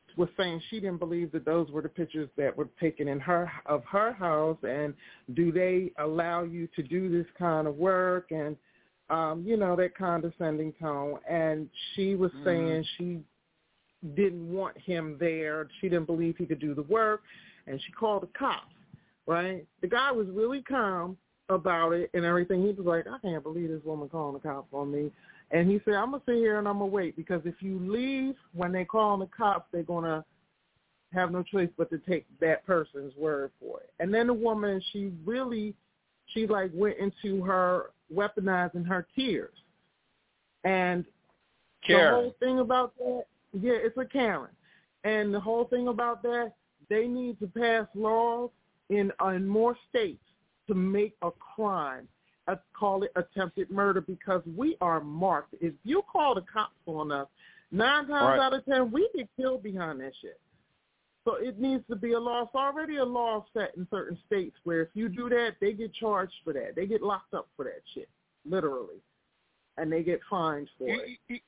was saying she didn't believe that those were the pictures that were taken in her house, and do they allow you to do this kind of work, and that condescending tone. And she was saying she didn't want him there. She didn't believe he could do the work, and she called the cops, right? The guy was really calm about it and everything. He was like, I can't believe this woman calling the cops on me. And he said, I'm going to sit here and I'm going to wait, because if you leave when they call the cops, they're going to have no choice but to take that person's word for it. And then the woman, she went into her weaponizing her tears. And Karen. The whole thing about that, it's a Karen. And the whole thing about that, they need to pass laws in more states to make a crime. Call it attempted murder, because we are marked. If you call the cops on us, 9 times out of 10, we get killed behind that shit. So it needs to be a law. It's already a law set in certain states where if you do that, they get charged for that. They get locked up for that shit, literally. And they get fined for it.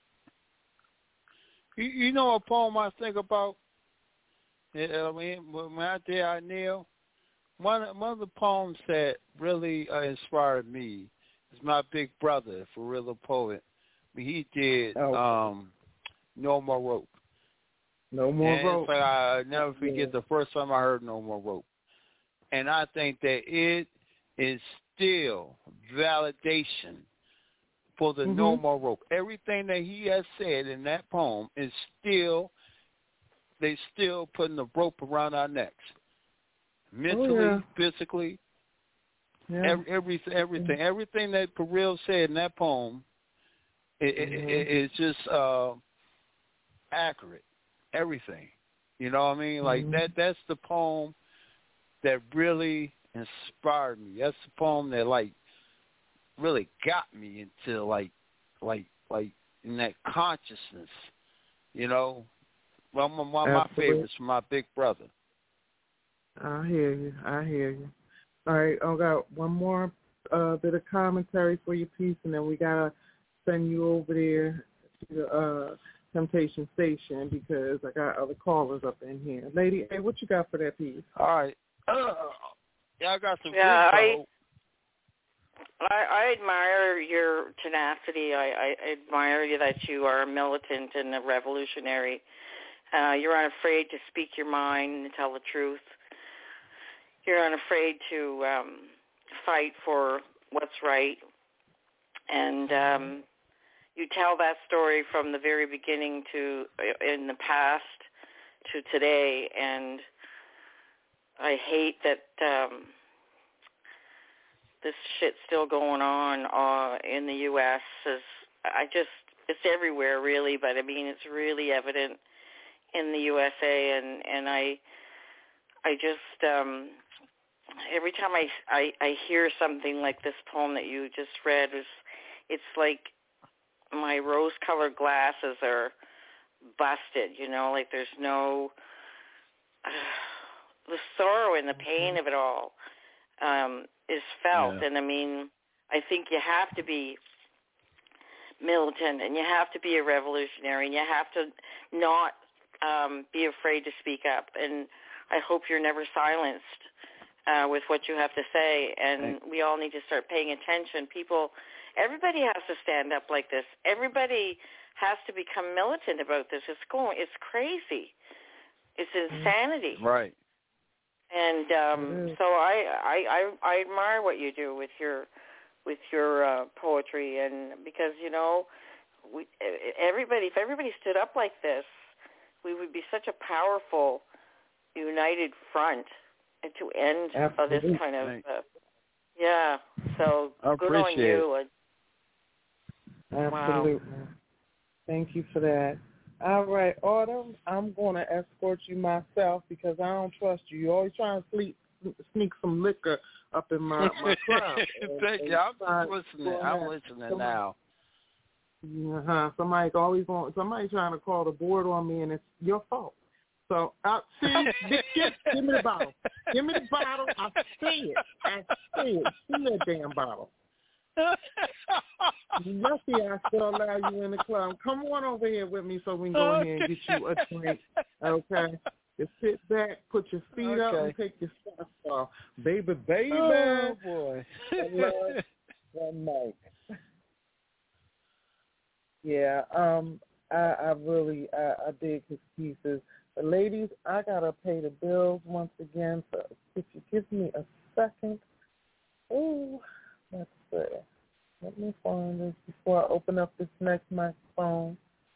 You know a poem I think about? When I did I kneel? One of the poems that really inspired me is my big brother, for real, a poet. He did No More Rope. No More Rope. Like, I never forget the first time I heard No More Rope. And I think that it is still validation for the No More Rope. Everything that he has said in that poem is they still putting the rope around our necks. Mentally, physically, everything that Perel said in that poem is just accurate. Everything, you know what I mean? Like that's the poem that really inspired me. That's the poem that really got me into like in that consciousness, you know. Well, one of my favorites from my big brother. I hear you. All right, I got one more bit of commentary for your piece, and then we got to send you over there to the Temptation Station, because I got other callers up in here. Lady A, what you got for that piece? All right. I got some I admire your tenacity. I admire that you are a militant and a revolutionary. You're unafraid to speak your mind and tell the truth. You're unafraid to fight for what's right. And you tell that story from the very beginning to in the past to today. And I hate that this shit's still going on in the U.S. It's everywhere, really, but I mean, it's really evident in the USA, and I just every time I hear something like this poem that you just read, it's like my rose-colored glasses are busted, you know, like there's no the sorrow and the pain of it all is felt. And I mean, I think you have to be militant, and you have to be a revolutionary, and you have to not be afraid to speak up. And I hope you're never silenced with what you have to say. And we all need to start paying attention. Everybody has to stand up like this. Everybody has to become militant about this. It's crazy. It's insanity. Right. And so I admire what you do with your poetry, and because if everybody stood up like this, we would be such a powerful, united front to end this kind of So good on you. Absolutely. Wow. Thank you for that. All right, Autumn, I'm going to escort you myself because I don't trust you. You're always trying to sneak some liquor up in my crowd. Thank you. I'm listening. I'm listening now. Somebody's trying to call the board on me, and it's your fault. So, give me the bottle. Give me the bottle. I say it. Give me that damn bottle. Lucky I still allow you in the club. Come on over here with me so we can go in here and get you a drink, okay? Just sit back, put your feet up, and take your socks off. Baby. Oh, boy. One night. Yeah, I really dig his pieces. But ladies, I got to pay the bills once again, so if you give me a second. Oh, let's see. Let me find this before I open up this next microphone.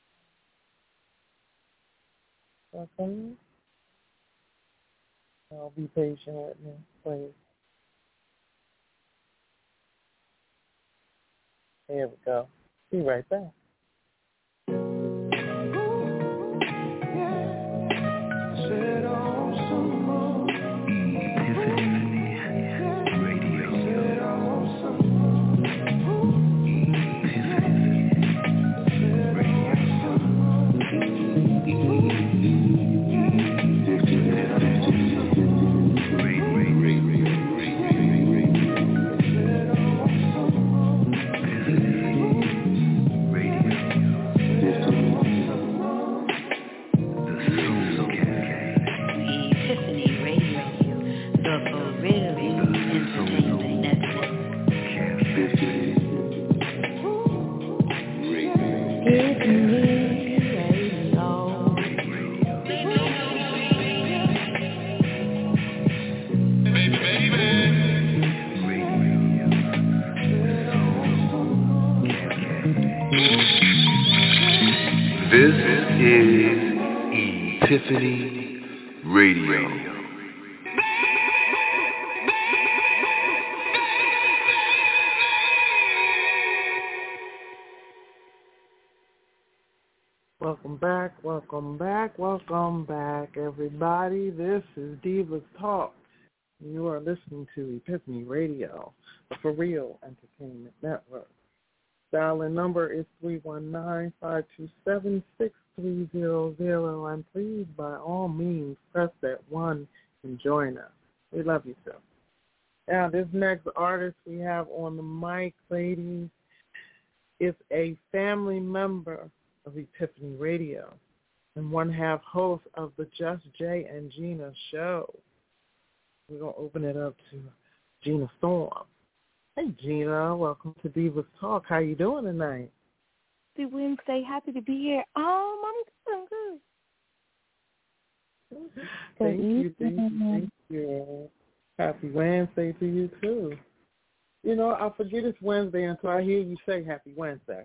Okay. I'll be patient with me, please. Here we go. Be right back. This is Epiphany Radio. Welcome back, everybody. This is Divas Talk. You are listening to Epiphany Radio, the For Real Entertainment Network. Dial-in number is 319-527-6300, and please, by all means, press that 1 and join us. We love you, sir. Now, this next artist we have on the mic, ladies, is a family member of Epiphany Radio and one half host of the Just Jay and Gina show. We're going to open it up to Gina Storm. Hey, Gina. Welcome to Divas Talk. How you doing tonight? Happy Wednesday. Happy to be here. I'm good. Thank you. Happy Wednesday to you, too. You know, I forget it's Wednesday until I hear you say Happy Wednesday.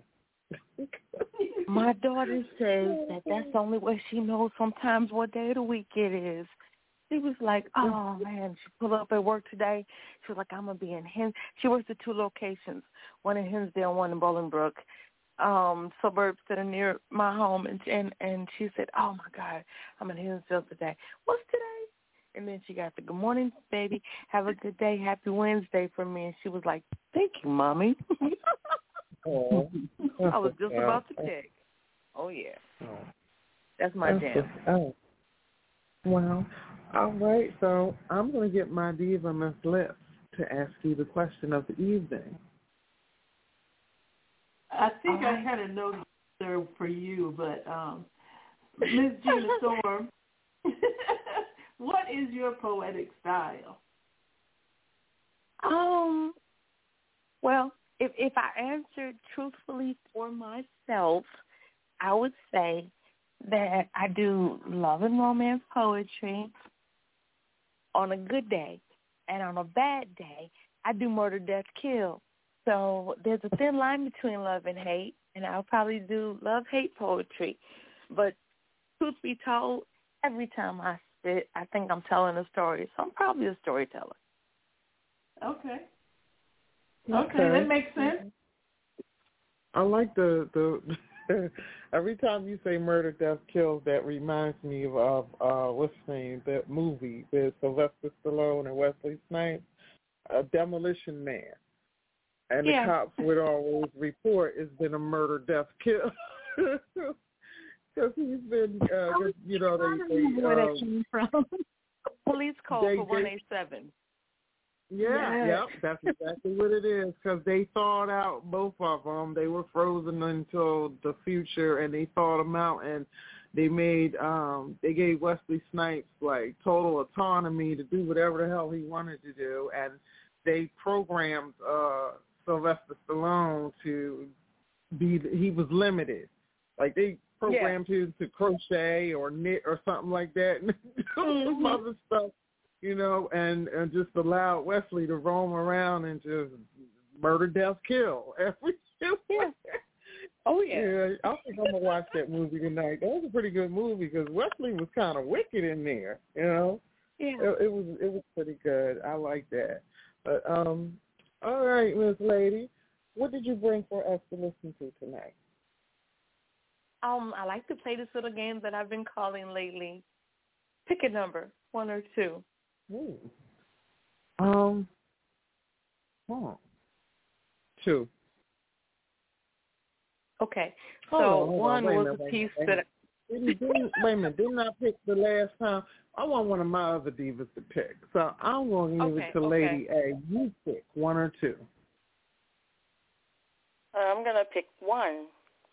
My daughter says that that's the only way she knows sometimes what day of the week it is. She was like, oh, man, she pulled up at work today. She was like, I'm going to be in She works at 2 locations, one in Hinsdale, one in Bolingbrook, suburbs that are near my home. And she said, oh, my God, I'm in Hinsdale today. What's today? And then she got the good morning, baby. Have a good day. Happy Wednesday from me. And she was like, thank you, Mommy. Oh, I was just about to check. Oh, yeah. That's my jam. Oh. Well, all right. So I'm going to get my diva, Miss Lips, to ask you the question of the evening. I think I had a note there for you, but Ms. Gina Storm, what is your poetic style? Well, if I answered truthfully for myself, I would say that I do love and romance poetry on a good day, and on a bad day, I do murder, death, kill. So there's a thin line between love and hate, and I'll probably do love-hate poetry. But truth be told, every time I spit, I think I'm telling a story, so I'm probably a storyteller. Okay, that makes sense. I like the every time you say murder, death, kills, that reminds me of what's the name, that movie with Sylvester Stallone and Wesley Snipes, Demolition Man. And the cops would always report it's been a murder, death, kill. Because he's been, you know, where that came from. Police call for 187. Yep, that's exactly what it is, because they thawed out both of them. They were frozen until the future, and they thawed them out, and they gave Wesley Snipes, like, total autonomy to do whatever the hell he wanted to do, and they programmed Sylvester Stallone to he was limited. Like, they programmed him to crochet or knit or something like that, and some other stuff. You know, and just allowed Wesley to roam around and just murder, death, kill every single. Oh, yeah. I think I'm going to watch that movie tonight. That was a pretty good movie because Wesley was kind of wicked in there, you know. Yeah. It was pretty good. I like that. But, all right, Miss Lady, what did you bring for us to listen to tonight? I like to play this little game that I've been calling lately. Pick a number, 1 or 2. Ooh. 2. Okay. So one was a piece that. Wait a minute. Didn't I pick the last time? I want one of my other divas to pick. So I'm going to give it to Lady A. You pick 1 or 2. I'm going to pick 1.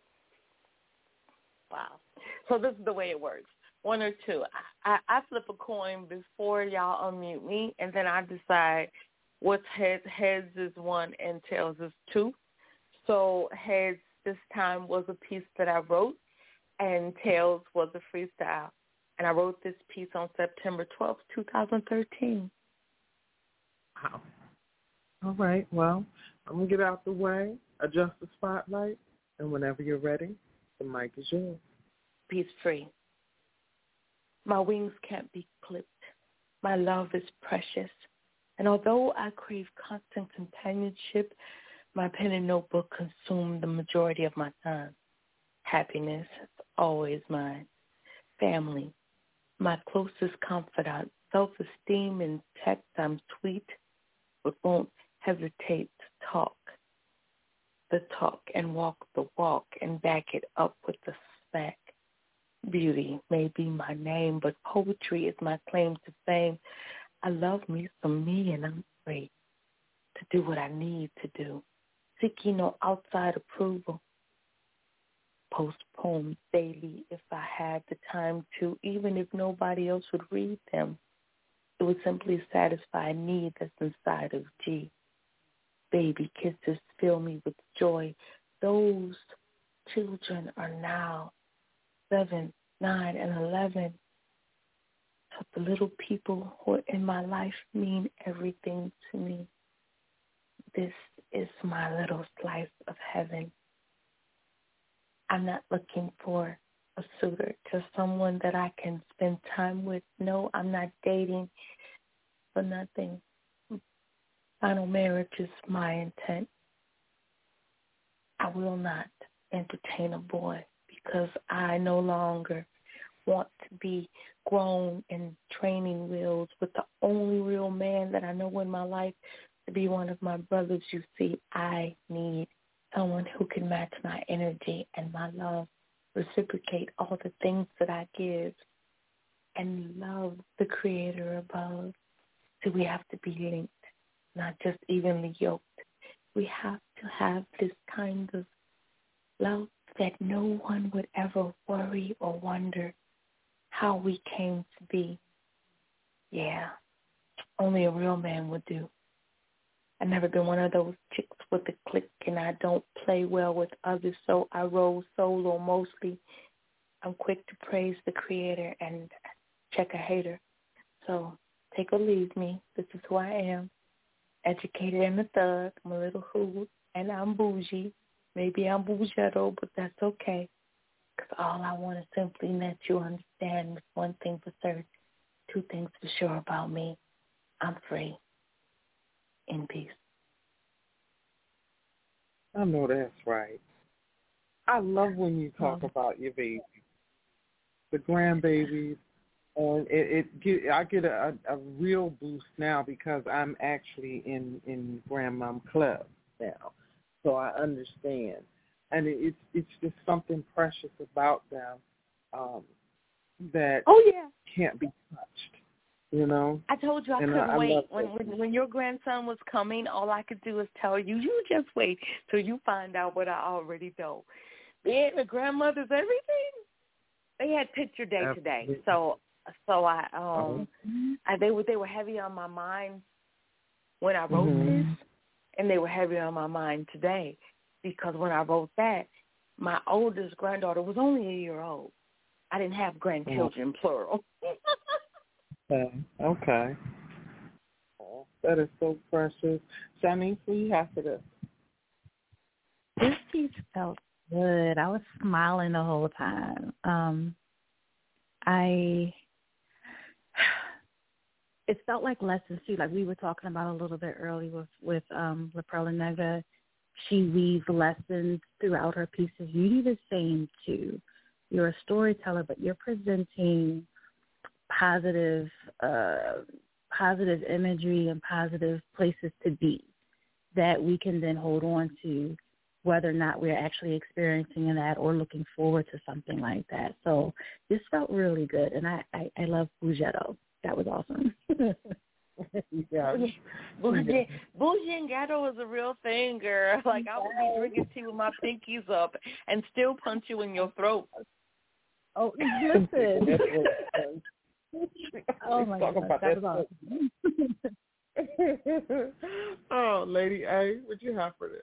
Wow. So this is the way it works. 1 or 2. I flip a coin before y'all unmute me, and then I decide what's heads is 1 and tails is 2. So heads this time was a piece that I wrote, and tails was a freestyle. And I wrote this piece on September 12th, 2013. Wow. All right. Well, I'm going to get out the way, adjust the spotlight, and whenever you're ready, the mic is yours. Piece free. My wings can't be clipped. My love is precious. And although I crave constant companionship, my pen and notebook consume the majority of my time. Happiness is always mine. Family, my closest confidant. Self-esteem intact, I'm sweet, but won't hesitate to talk the talk and walk the walk and back it up with the smack. Beauty may be my name, but poetry is my claim to fame. I love me some me, and I'm free to do what I need to do, seeking no outside approval. Post poems daily if I had the time to, even if nobody else would read them. It would simply satisfy a need that's inside of G. Baby kisses fill me with joy. Those children are now 7, 9, and 11. So the little people who are in my life mean everything to me. This is my little slice of heaven. I'm not looking for a suitor, just someone that I can spend time with. No, I'm not dating for nothing. Final marriage is my intent. I will not entertain a boy because I no longer want to be grown in training wheels with the only real man that I know in my life to be one of my brothers. You see, I need someone who can match my energy and my love, reciprocate all the things that I give, and love the Creator above. So we have to be linked, not just evenly yoked. We have to have this kind of love that no one would ever worry or wonder how we came to be. Yeah, only a real man would do. I've never been one of those chicks with a clique, and I don't play well with others, so I roll solo mostly. I'm quick to praise the Creator and check a hater. So take or leave me. This is who I am. Educated and a thug. I'm a little hood, and I'm bougie. Maybe I'm bougetto, but that's okay. Because all I want is simply let you understand is one thing for certain, 2 things for sure about me. I'm free. In peace. I know that's right. I love when you talk about your babies, the grandbabies, and I get a real boost now because I'm actually in Grandmom Club now, so I understand, and it's just something precious about them that can't be touched. you know. I told you I And couldn't I wait. love When your grandson was coming, all I could do is tell you, you just wait till you find out what I already know. Yeah, the grandmother's everything. They had picture day today, so they were heavy on my mind when I wrote this, and they were heavy on my mind today because when I wrote that, my oldest granddaughter was only a year old. I didn't have grandchildren, plural. Okay. That is so precious. Shanice, what do you have for this? This piece felt good. I was smiling the whole time. It felt like lessons too, like we were talking about a little bit earlier with La Perla Negra. She weaves lessons throughout her pieces. You do the same too. You're a storyteller, but you're presenting positive imagery and positive places to be that we can then hold on to, whether or not we're actually experiencing that or looking forward to something like that. So this felt really good, and I love Bugetto. That was awesome. Yeah. Bougie and ghetto is a real thing, girl. Like, I would be drinking tea with my pinkies up and still punch you in your throat. Oh, listen. Oh, my God. That was awesome. Oh, Lady A, what you have for this?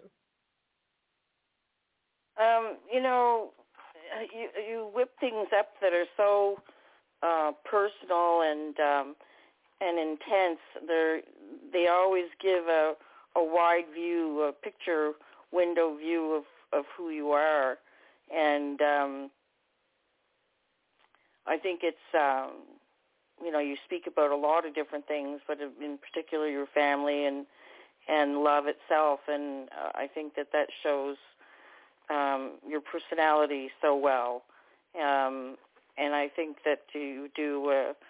You whip things up that are so personal and intense. They always give a wide view, a picture window view of who you are, and I think it's you speak about a lot of different things, but in particular your family and love itself, and I think that shows your personality so well, and I think that you do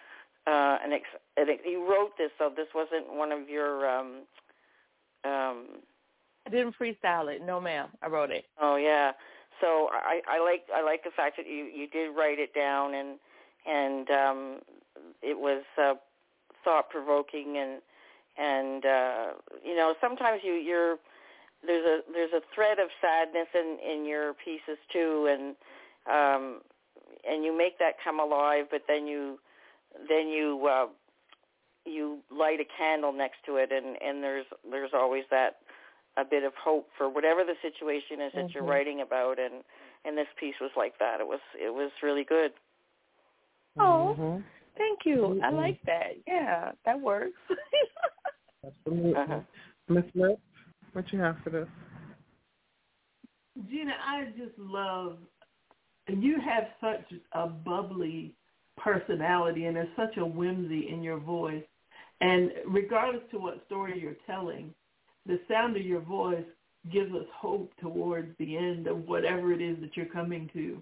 you wrote this, so this wasn't one of your I didn't freestyle it. No, ma'am. I wrote it. Oh, yeah. So I like the fact that you did write it down, and it was thought provoking, and sometimes there's a thread of sadness in your pieces too, and you make that come alive, but then you light a candle next to it, and there's always that a bit of hope for whatever the situation is that you're writing about, and this piece was like that. It was really good. Oh, thank you. I like that. Yeah, that works. Absolutely. Miss Lips, what you have for this? Gina, I just love, you have such a bubbly personality, and there's such a whimsy in your voice. And regardless to what story you're telling, the sound of your voice gives us hope towards the end of whatever it is that you're coming to.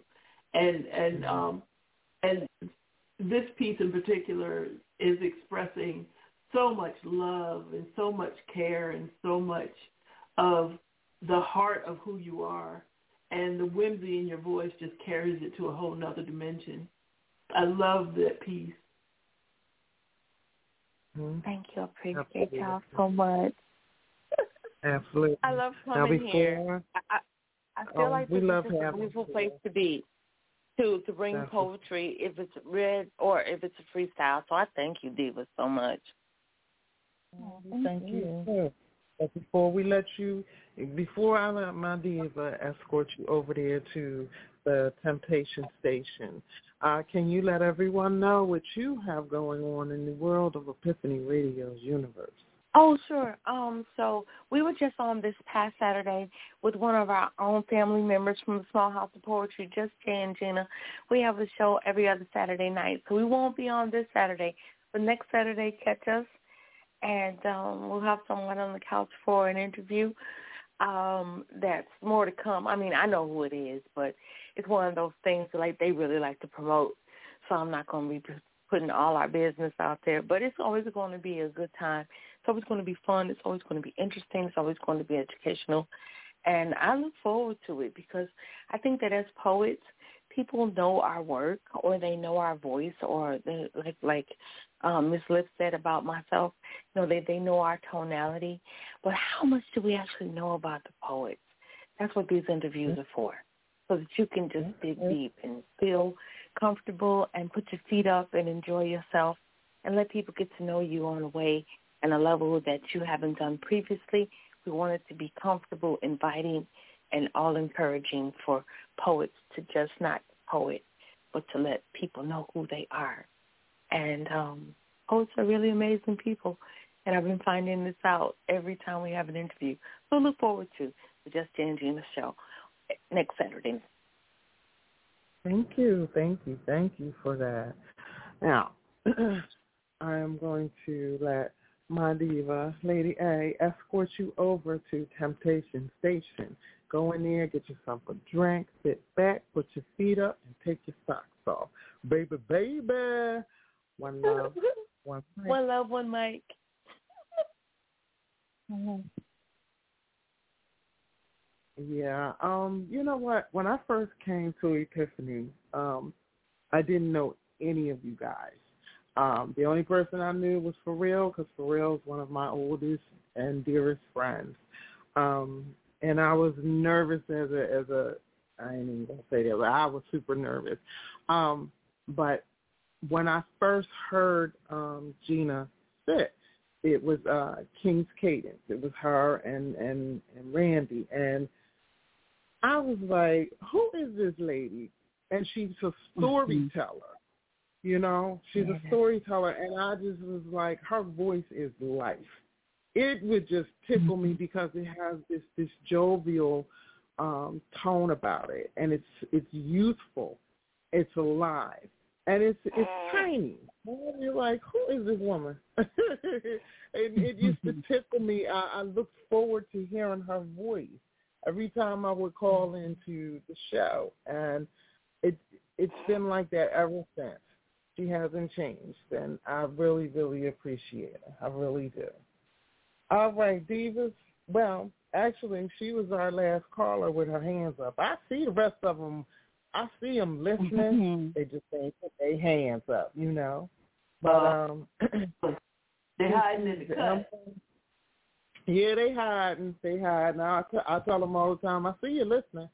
And this piece in particular is expressing so much love and so much care and so much of the heart of who you are. And the whimsy in your voice just carries it to a whole nother dimension. I love that piece. Thank you. I appreciate y'all so much. Absolutely. I love coming here. I feel like this is just a beautiful place to be, to bring poetry, if it's read or if it's a freestyle. So I thank you, Diva, so much. Thank you. But before I let my Diva escort you over there to the Temptation Station, can you let everyone know what you have going on in the world of Epiphany Radio's universe? Oh, sure. So we were just on this past Saturday with one of our own family members from the Small House of Poetry, Just Jay and Gina. We have a show every other Saturday night, so we won't be on this Saturday. But next Saturday, catch us, and we'll have someone on the couch for an interview. That's more to come. I mean, I know who it is, but it's one of those things that, like, they really like to promote, so I'm not going to be putting all our business out there. But it's always going to be a good time. It's always going to be fun. It's always going to be interesting. It's always going to be educational. And I look forward to it because I think that as poets, people know our work or they know our voice or they, like Ms. Lip said about myself, they know our tonality, but how much do we actually know about the poets? That's what these interviews are for, so that you can just dig deep and feel comfortable and put your feet up and enjoy yourself and let people get to know you on a way and a level that you haven't done previously. We want it to be comfortable, inviting, and all encouraging for poets to just not poet, but to let people know who they are. And poets are really amazing people, and I've been finding this out every time we have an interview. So look forward to the Just Jay and Gina show next Saturday. Thank you for that. Now, I am going to let my diva, Lady A, escort you over to Temptation Station. Go in there, get yourself a drink, sit back, put your feet up, and take your socks off. Baby, baby. One love, one mic. One love, one mic. Yeah, you know what? When I first came to Epiphany, I didn't know any of you guys. The only person I knew was Pharrell, because Pharrell is one of my oldest and dearest friends. And I was nervous as a I ain't even gonna say that, but I was super nervous. But when I first heard Gina sit, it was King's Cadence. It was her and Randy, and I was like, who is this lady? And she's a storyteller. You know, she's a storyteller, and I just was like, her voice is life. It would just tickle me because it has this jovial tone about it, and it's youthful, it's alive, and it's tiny. And you're like, who is this woman? And it used to tickle me. I looked forward to hearing her voice every time I would call into the show, and it's been like that ever since. She hasn't changed, and I really, really appreciate her. I really do. All right, divas. Well, actually, she was our last caller with her hands up. I see the rest of them. I see them listening. They just ain't put their hands up, you know. But they're hiding in the cut. Yeah, they hiding. I tell them all the time, I see you listening.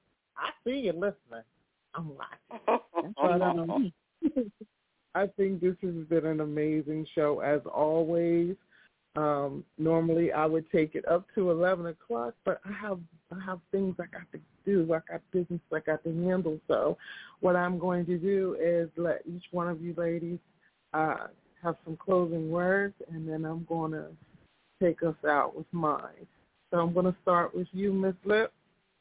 I'm like, but I think this has been an amazing show as always. Normally I would take it up to 11 o'clock, but I have things I got to do. I got business I got to handle. So what I'm going to do is let each one of you ladies have some closing words, and then I'm going to take us out with mine. So I'm going to start with you, Ms. Lip.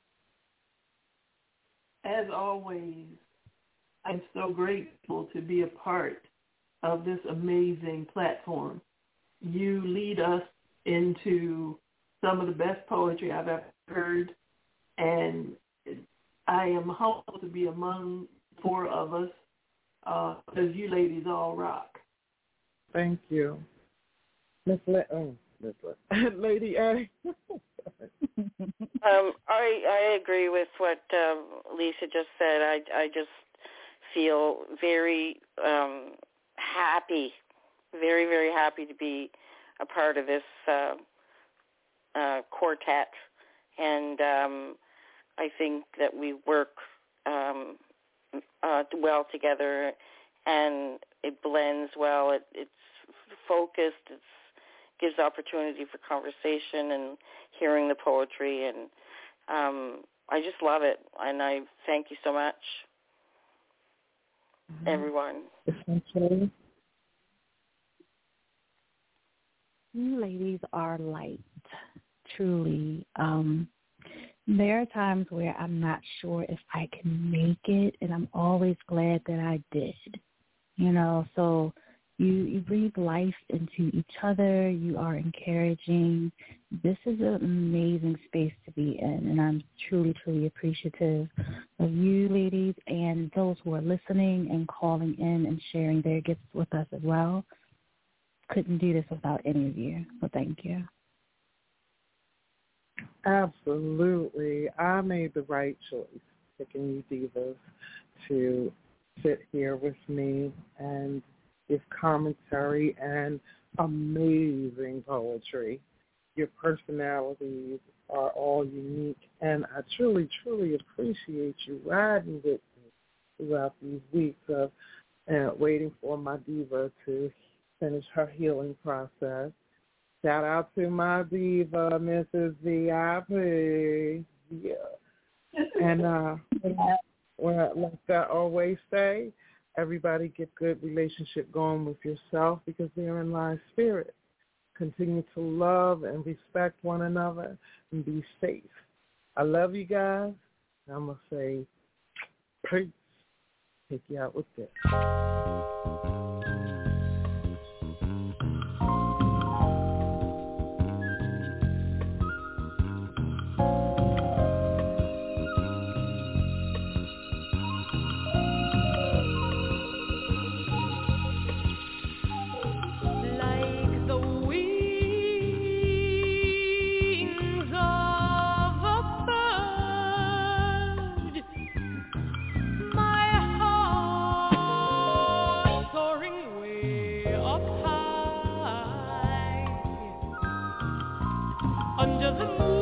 As always, I'm so grateful to be a part of this amazing platform. You lead us into some of the best poetry I've ever heard, and I am humbled to be among four of us because you ladies all rock. Thank you. Miss Lady A. I agree with what Lisa just said. I just feel very happy, very, very happy to be a part of this quartet. And I think that we work well together, and it blends well. It's focused. It gives opportunity for conversation and hearing the poetry. And I just love it. And I thank you so much. Everyone. You ladies are light, truly. There are times where I'm not sure if I can make it, and I'm always glad that I did. You know, so you breathe life into each other. You are encouraging. This is an amazing space to be in, and I'm truly, truly appreciative of you ladies and those who are listening and calling in and sharing their gifts with us as well. Couldn't do this without any of you, so thank you. Absolutely. I made the right choice, picking you divas to sit here with me and give commentary and amazing poetry. Your personalities are all unique, and I truly, truly appreciate you riding with me throughout these weeks of waiting for my diva to finish her healing process. Shout out to my diva, Mrs. VIP. Yeah. And like I always say, everybody get good relationship going with yourself, because therein lies spirit. Continue to love and respect one another and be safe. I love you guys. I'm going to say peace. Take you out with this. Under the moon.